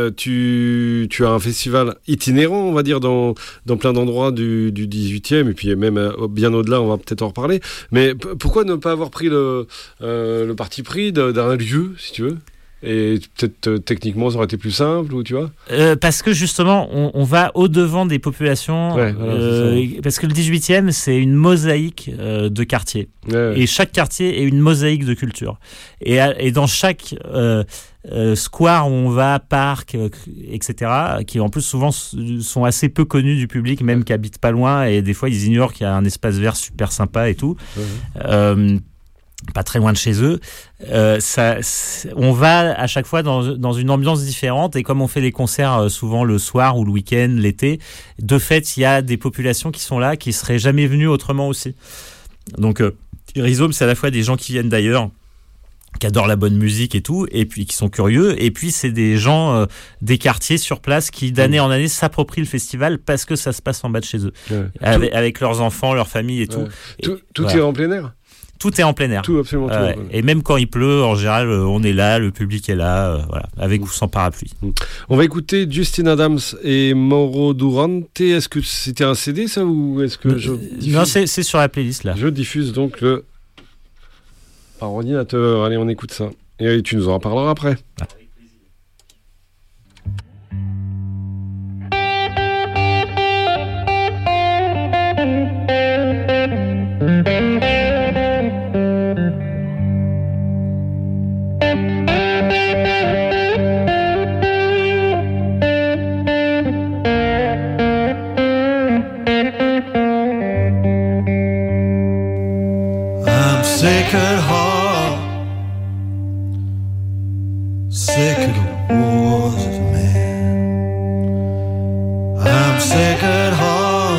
tu as un festival itinérant, on va dire, dans plein d'endroits du 18e, et puis même bien au-delà, on va peut-être en reparler. Mais pourquoi ne pas avoir pris le parti pris d'un lieu, si tu veux ? Et peut-être techniquement ça aurait été plus simple, ou tu vois, parce que justement on va au-devant des populations, parce que le 18e c'est une mosaïque de quartiers, et chaque quartier est une mosaïque de culture, et dans chaque square où on va, parc, etc., qui en plus souvent sont assez peu connus du public, même qui habitent pas loin, et des fois ils ignorent qu'il y a un espace vert super sympa et tout, pas très loin de chez eux. On va à chaque fois dans une ambiance différente, et comme on fait les concerts souvent le soir ou le week-end, l'été, de fait il y a des populations qui sont là qui seraient jamais venues autrement aussi. Donc Rhizome, c'est à la fois des gens qui viennent d'ailleurs, qui adorent la bonne musique et tout, et puis qui sont curieux, et puis c'est des gens des quartiers sur place qui d'année en année s'approprient le festival parce que ça se passe en bas de chez eux, avec leurs enfants, leurs familles et tout. Tout est en plein air. Tout est en plein air. Tout, absolument. Et même quand il pleut, en général, on est là, le public est là, avec ou sans parapluie. On va écouter Justin Adams et Mauro Durante. Est-ce que c'était un CD, ça, ou est-ce que Non, c'est sur la playlist, là. Je diffuse donc par ordinateur. Allez, on écoute ça. Et tu nous en reparleras après. Sick at heart, sick of the wars of man. I'm sick at heart.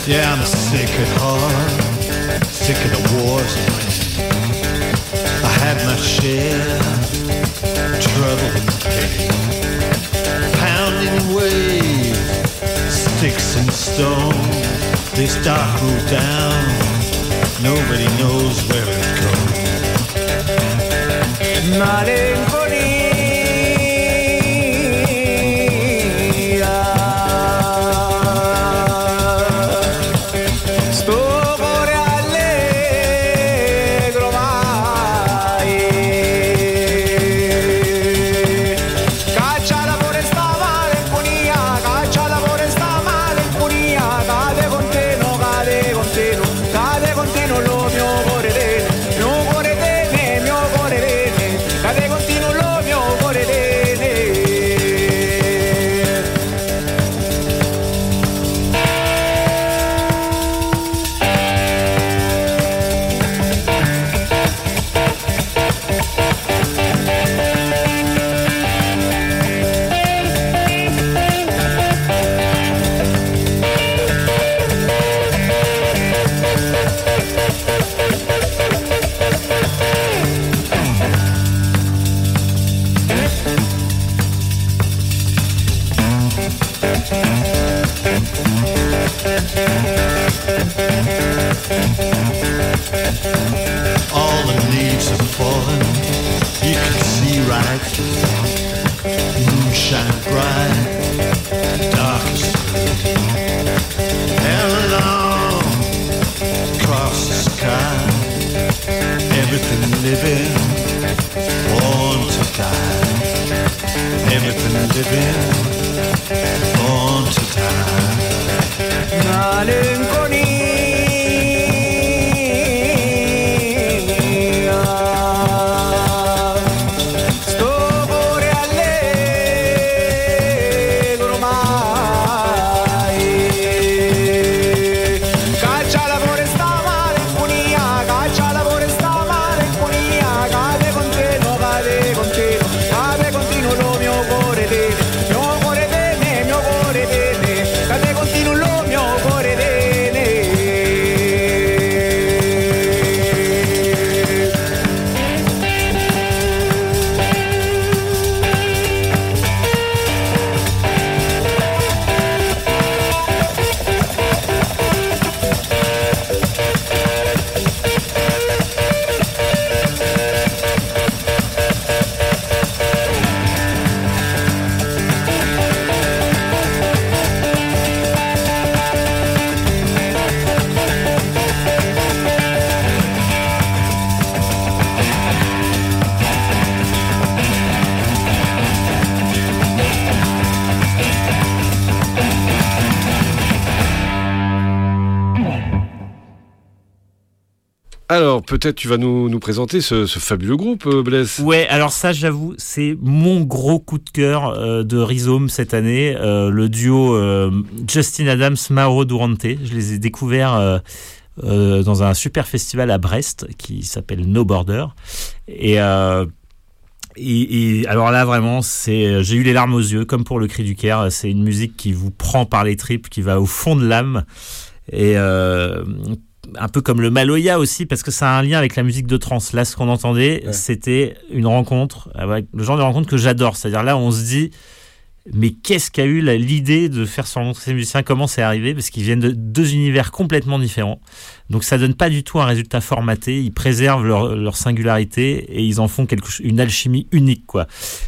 Yeah, I'm sick at heart, sick of the wars and pain. I had my share of trouble and pain. Pounding waves, sticks and stones. This dark road down, nobody knows where it goes. All the leaves have fallen, you can see right through them. Moonshine bright, darkest blue. And along across the sky, everything living, born to die. Everything living, born to die. Melancholy. Alors, peut-être tu vas nous présenter ce fabuleux groupe, Blaise. Ouais, alors ça, j'avoue, c'est mon gros coup de cœur de Rhizome cette année. Le duo Justin Adams, Mauro Durante. Je les ai découverts dans un super festival à Brest qui s'appelle No Border. Et alors là, vraiment, j'ai eu les larmes aux yeux, comme pour le Cri du Caire. C'est une musique qui vous prend par les tripes, qui va au fond de l'âme. Et un peu comme le Maloya aussi, parce que ça a un lien avec la musique de trance. Là, ce qu'on entendait, c'était une rencontre, le genre de rencontre que j'adore. C'est-à-dire là, on se dit, mais qu'est-ce qu'a eu l'idée de faire se rencontrer ces musiciens? Comment c'est arrivé? Parce qu'ils viennent de deux univers complètement différents. Donc ça donne pas du tout un résultat formaté. Ils préservent leur singularité et ils en font une alchimie unique, quoi.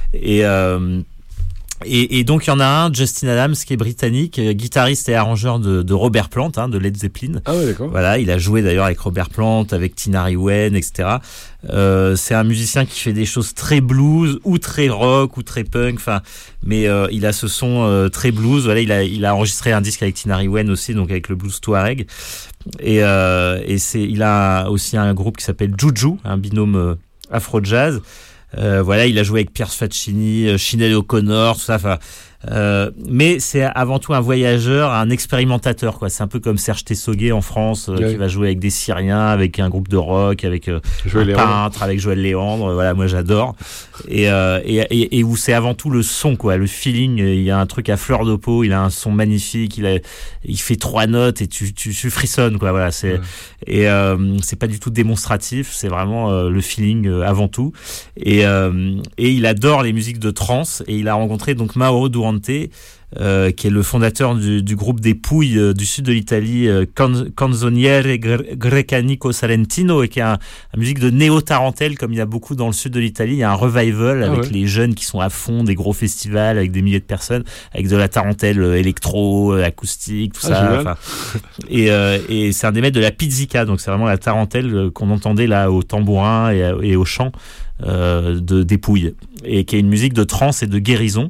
Et donc il y en a un, Justin Adams, qui est britannique, guitariste et arrangeur de Robert Plant, de Led Zeppelin. Ah ouais, d'accord. Voilà, il a joué d'ailleurs avec Robert Plant, avec Tina Rewen, etc. C'est un musicien qui fait des choses très blues, ou très rock, ou très punk. Enfin, mais il a ce son très blues. Voilà, il a enregistré un disque avec Tina Rewen aussi, donc avec le blues touareg. Et il a aussi un groupe qui s'appelle Juju, un binôme afro-jazz. Voilà, il a joué avec Pierce Faccini, Sinéad O'Connor, tout ça. Enfin, Mais c'est avant tout un voyageur, un expérimentateur, quoi. C'est un peu comme Serge Tessoguet en France, qui va jouer avec des Syriens, avec un groupe de rock, avec un peintre, avec Joël Léandre. Voilà, moi j'adore. Et où c'est avant tout le son, quoi, le feeling. Il y a un truc à fleur de peau, il a un son magnifique, il fait 3 notes et tu frissonnes, quoi. Voilà, c'est pas du tout démonstratif, c'est vraiment le feeling avant tout. Et il adore les musiques de trance, et il a rencontré donc Mauro Durante, qui est le fondateur du groupe des Pouilles du sud de l'Italie, Canzoniere Grecanico Salentino, et qui a une musique de néo-tarentelle, comme il y a beaucoup dans le sud de l'Italie. Il y a un revival avec les jeunes qui sont à fond, des gros festivals avec des milliers de personnes, avec de la tarentelle électro, acoustique, tout ça. Enfin, et c'est un des maîtres de la pizzica, donc c'est vraiment la tarentelle qu'on entendait là au tambourin et au chant des Pouilles, et qui est une musique de trance et de guérison.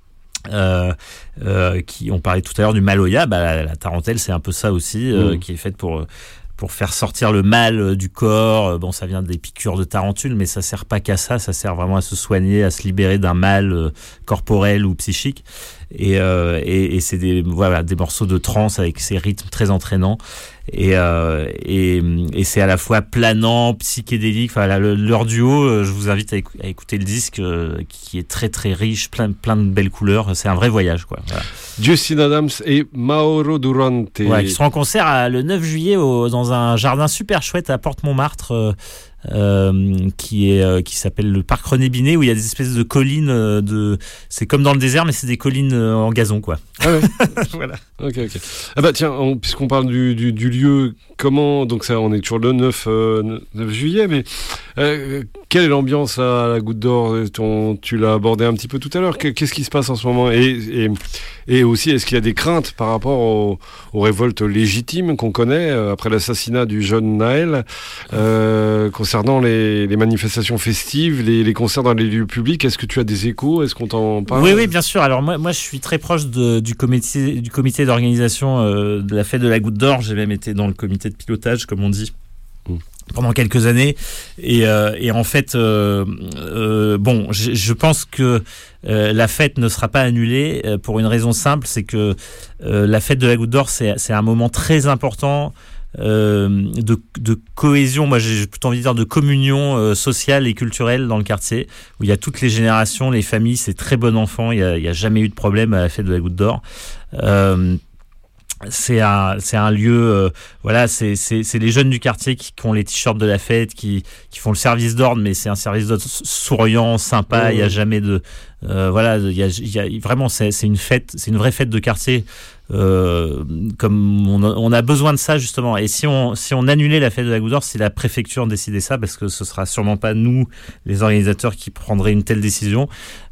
Qui on parlait tout à l'heure du maloya, la tarentelle c'est un peu ça aussi, qui est faite pour faire sortir le mal du corps. Bon, ça vient des piqûres de tarentule, mais ça sert pas qu'à ça sert vraiment à se soigner, à se libérer d'un mal corporel ou psychique. Et c'est des morceaux de trance avec ces rythmes très entraînants, et c'est à la fois planant, psychédélique. Enfin, leur duo, je vous invite à écouter le disque, qui est très très riche, plein de belles couleurs. C'est un vrai voyage, quoi. Voilà. Justin Adams et Mauro Durante. Ouais, qui seront en concert le 9 juillet dans un jardin super chouette à Porte-Montmartre. Qui s'appelle le parc René Binet, où il y a des espèces de collines c'est comme dans le désert, mais c'est des collines en gazon, quoi. Ah ouais. Voilà. Ok. Ah bah tiens, puisqu'on parle du lieu, comment, donc ça, on est toujours le 9 juillet, mais quelle est l'ambiance à la Goutte d'Or? Tu l'as abordé un petit peu tout à l'heure. Qu'est-ce qui se passe en ce moment, et aussi, est-ce qu'il y a des craintes par rapport aux révoltes légitimes qu'on connaît après l'assassinat du jeune Naël, concernant les manifestations festives, les concerts dans les lieux publics? Est-ce que tu as des échos? Est-ce qu'on t'en parle? Oui, bien sûr. Alors moi je suis très proche du comité d'organisation de la fête de la Goutte d'Or. J'ai même été dans le comité de pilotage, comme on dit, pendant quelques années, et en fait je pense que la fête ne sera pas annulée, pour une raison simple, c'est que la fête de la Goutte d'Or, c'est un moment très important de cohésion. Moi, j'ai plutôt envie de dire de communion sociale et culturelle dans le quartier, où il y a toutes les générations, les familles, c'est très bon enfant. Il y a jamais eu de problème à la fête de la Goutte d'Or. C'est un lieu, c'est les jeunes du quartier qui ont les t-shirts de la fête, qui font le service d'ordre, mais c'est un service d'ordre souriant, sympa. Il y a jamais de, il y a vraiment, c'est une fête, c'est une vraie fête de quartier. Comme on a besoin de ça, justement. Et si on annulait la fête de la Goutte d'Or, si la préfecture décidait ça, parce que ce sera sûrement pas nous, les organisateurs, qui prendraient une telle décision,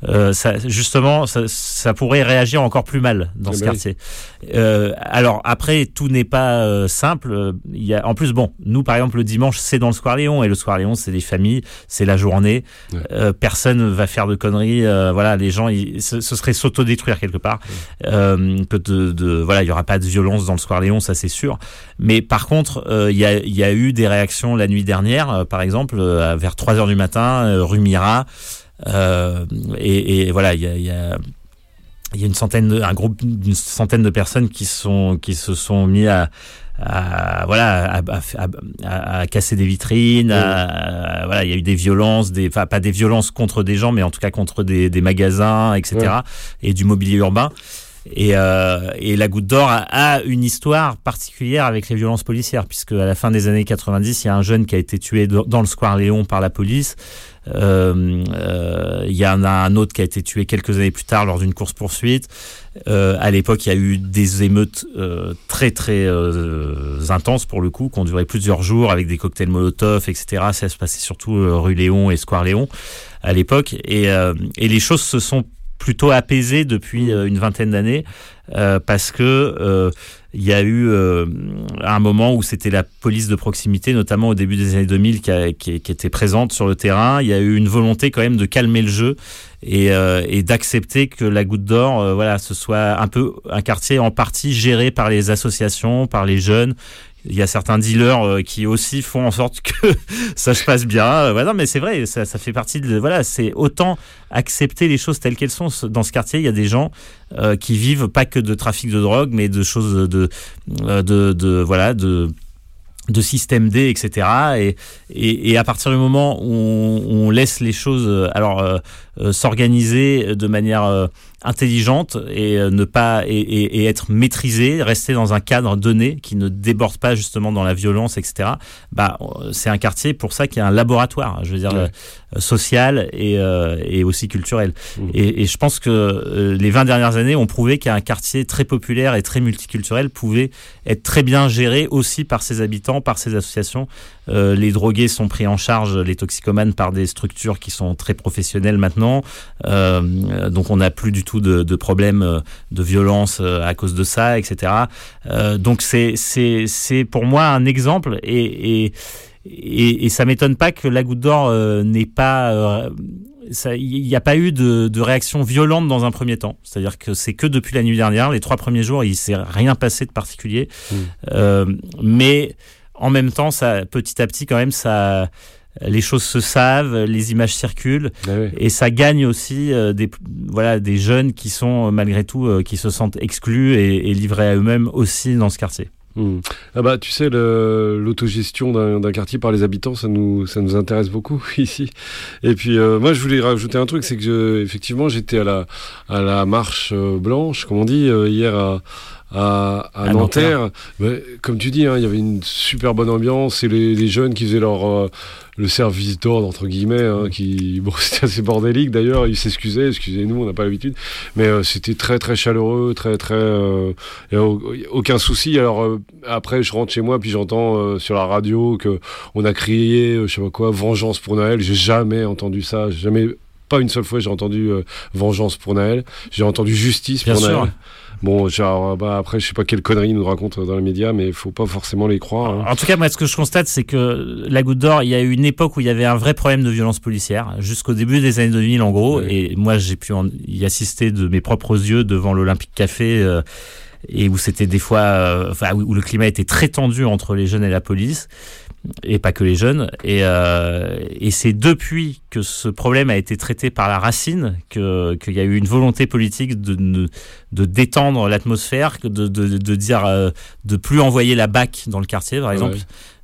ça pourrait réagir encore plus mal dans ce quartier. Alors après, tout n'est pas simple. En plus, nous par exemple le dimanche, c'est dans le Square Léon, et le Square Léon, c'est les familles, c'est la journée. Personne va faire de conneries. Les gens, ce serait s'autodétruire quelque part. Il y aura pas de violence dans le Square Léon, ça c'est sûr. Mais par contre, il y a eu des réactions la nuit dernière, par exemple, vers 3h du matin, rue Mira, et voilà, il y a un groupe d'une centaine de personnes qui se sont mis à casser des vitrines, il y a eu des violences, pas des violences contre des gens, mais en tout cas contre des magasins, etc., et du mobilier urbain. Et la Goutte d'Or a une histoire particulière avec les violences policières, puisque à la fin des années 90, il y a un jeune qui a été tué dans le Square Léon par la police. Il y en a un autre qui a été tué quelques années plus tard lors d'une course-poursuite. À l'époque, il y a eu des émeutes très très intenses, pour le coup, qui ont duré plusieurs jours, avec des cocktails Molotov, etc. Ça se passait surtout rue Léon et Square Léon à l'époque, et les choses se sont plutôt apaisées depuis une vingtaine d'années, parce que il y a eu un moment où c'était la police de proximité, notamment au début des années 2000, qui était présente sur le terrain. Il y a eu une volonté quand même de calmer le jeu et d'accepter que la Goutte d'Or, ce soit un peu un quartier en partie géré par les associations, par les jeunes. Il y a certains dealers qui aussi font en sorte que ça se passe bien. Non, mais c'est vrai, ça fait partie de... c'est autant accepter les choses telles qu'elles sont. Dans ce quartier, il y a des gens qui vivent pas que de trafic de drogue, mais de choses de système D, etc. Et à partir du moment où on laisse les choses s'organiser de manière intelligente et ne pas et être maîtrisé, rester dans un cadre donné qui ne déborde pas justement dans la violence, etc. C'est un quartier pour ça qui est un laboratoire, je veux dire, social et aussi culturel. Et je pense que les 20 dernières années ont prouvé qu'un quartier très populaire et très multiculturel pouvait être très bien géré aussi par ses habitants, par ses associations. Les drogués sont pris en charge, les toxicomanes, par des structures qui sont très professionnelles maintenant. Donc on n'a plus du tout de problèmes de violence à cause de ça, etc. Donc c'est pour moi un exemple et ça m'étonne pas que la Goutte d'Or n'ait pas... il n'y a pas eu de réaction violente dans un premier temps. C'est-à-dire que c'est que depuis la nuit dernière, les 3 premiers jours, il ne s'est rien passé de particulier. Mais en même temps, ça, petit à petit, quand même, les choses se savent, les images circulent, et ça gagne aussi des jeunes qui sont, malgré tout, qui se sentent exclus et livrés à eux-mêmes aussi dans ce quartier. Tu sais, l'autogestion d'un quartier par les habitants, ça nous intéresse beaucoup ici. Et puis moi, je voulais rajouter un truc, c'est que effectivement, j'étais à la marche blanche, comme on dit, hier à Nanterre. Comme tu dis, il y avait une super bonne ambiance et les jeunes qui faisaient le service d'ordre entre guillemets, c'était assez bordélique d'ailleurs. Ils s'excusaient, excusez-nous, on n'a pas l'habitude, mais c'était très très chaleureux, très très aucun souci. Alors après, je rentre chez moi puis j'entends sur la radio que on a crié, je sais pas quoi, vengeance pour Naël. J'ai jamais entendu ça, pas une seule fois j'ai entendu vengeance pour Naël. J'ai entendu justice pour Naël. Bon, après, je sais pas quelle connerie ils nous racontent dans les médias, mais il faut pas forcément les croire. En tout cas, moi, ce que je constate, c'est que la Goutte d'Or, il y a eu une époque où il y avait un vrai problème de violence policière, jusqu'au début des années 2000, en gros. Et moi, j'ai pu y assister de mes propres yeux devant l'Olympique Café, et où c'était des fois, où le climat était très tendu entre les jeunes et la police. Et pas que les jeunes. Et c'est depuis que ce problème a été traité par la racine qu'il y a eu une volonté politique de détendre l'atmosphère, de dire de plus envoyer la BAC dans le quartier, par exemple.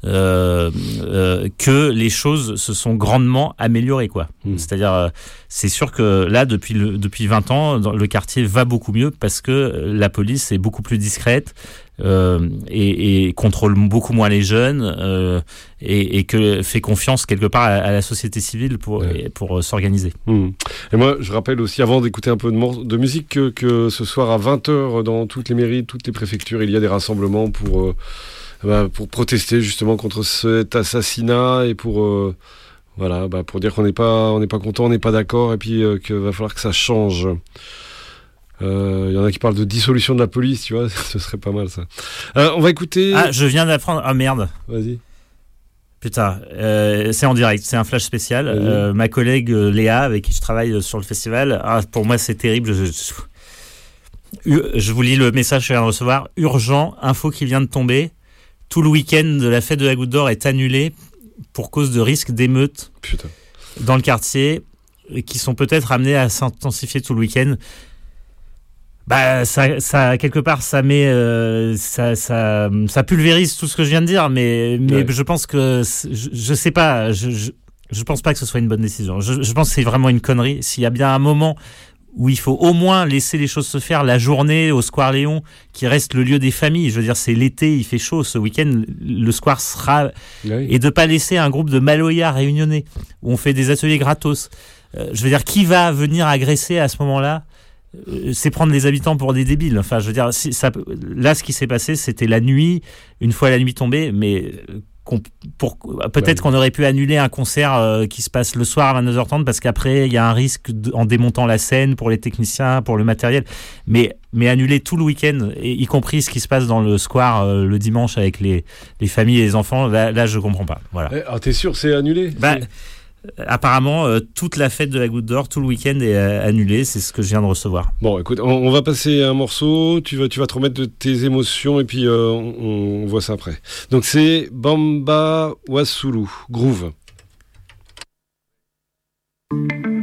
Que les choses se sont grandement améliorées, quoi. C'est-à-dire, c'est sûr que là, depuis 20 ans, le quartier va beaucoup mieux parce que la police est beaucoup plus discrète. Et contrôle beaucoup moins les jeunes et que fait confiance quelque part à la société civile pour s'organiser. Et moi, je rappelle aussi, avant d'écouter un peu de musique, que ce soir à 20h, dans toutes les mairies, toutes les préfectures, il y a des rassemblements pour protester justement contre cet assassinat et pour dire qu'on n'est pas content, on n'est pas d'accord et puis qu'il va falloir que ça change. Il y en a qui parlent de dissolution de la police, tu vois, ce serait pas mal ça. On va écouter... Ah, je viens d'apprendre... Ah merde. Vas-y. Putain, c'est en direct, c'est un flash spécial. Ma collègue Léa, avec qui je travaille sur le festival, pour moi c'est terrible. Je vous lis le message que je viens de recevoir. Urgent, info qui vient de tomber. Tout le week-end de la fête de la Goutte d'Or est annulé pour cause de risque d'émeutes dans le quartier, qui sont peut-être amenés à s'intensifier tout le week-end. Ça quelque part, ça met, ça pulvérise tout ce que je viens de dire, mais je pense que, je sais pas, je pense pas que ce soit une bonne décision. Je pense que c'est vraiment une connerie. S'il y a bien un moment où il faut au moins laisser les choses se faire, la journée au Square Léon, qui reste le lieu des familles. Je veux dire, c'est l'été, il fait chaud. Ce week-end, le Square sera... Et de pas laisser un groupe de maloyards réunionnais, où on fait des ateliers gratos. Je veux dire, qui va venir agresser à ce moment-là ? C'est prendre les habitants pour des débiles. Enfin, je veux dire, là, ce qui s'est passé, c'était la nuit, une fois la nuit tombée, mais... peut-être qu'on aurait pu annuler un concert qui se passe le soir à 22h30 parce qu'après il y a un risque en démontant la scène pour les techniciens, pour le matériel, mais annuler tout le week-end, y compris ce qui se passe dans le square le dimanche avec les familles et les enfants, là je comprends pas. Voilà. T'es sûr c'est annulé? Apparemment, toute la fête de la Goutte d'Or, tout le week-end est annulé, c'est ce que je viens de recevoir. Bon, écoute, on va passer un morceau, tu vas te remettre de tes émotions et puis on voit ça après. Donc c'est Bamba Wassoulou, Groove.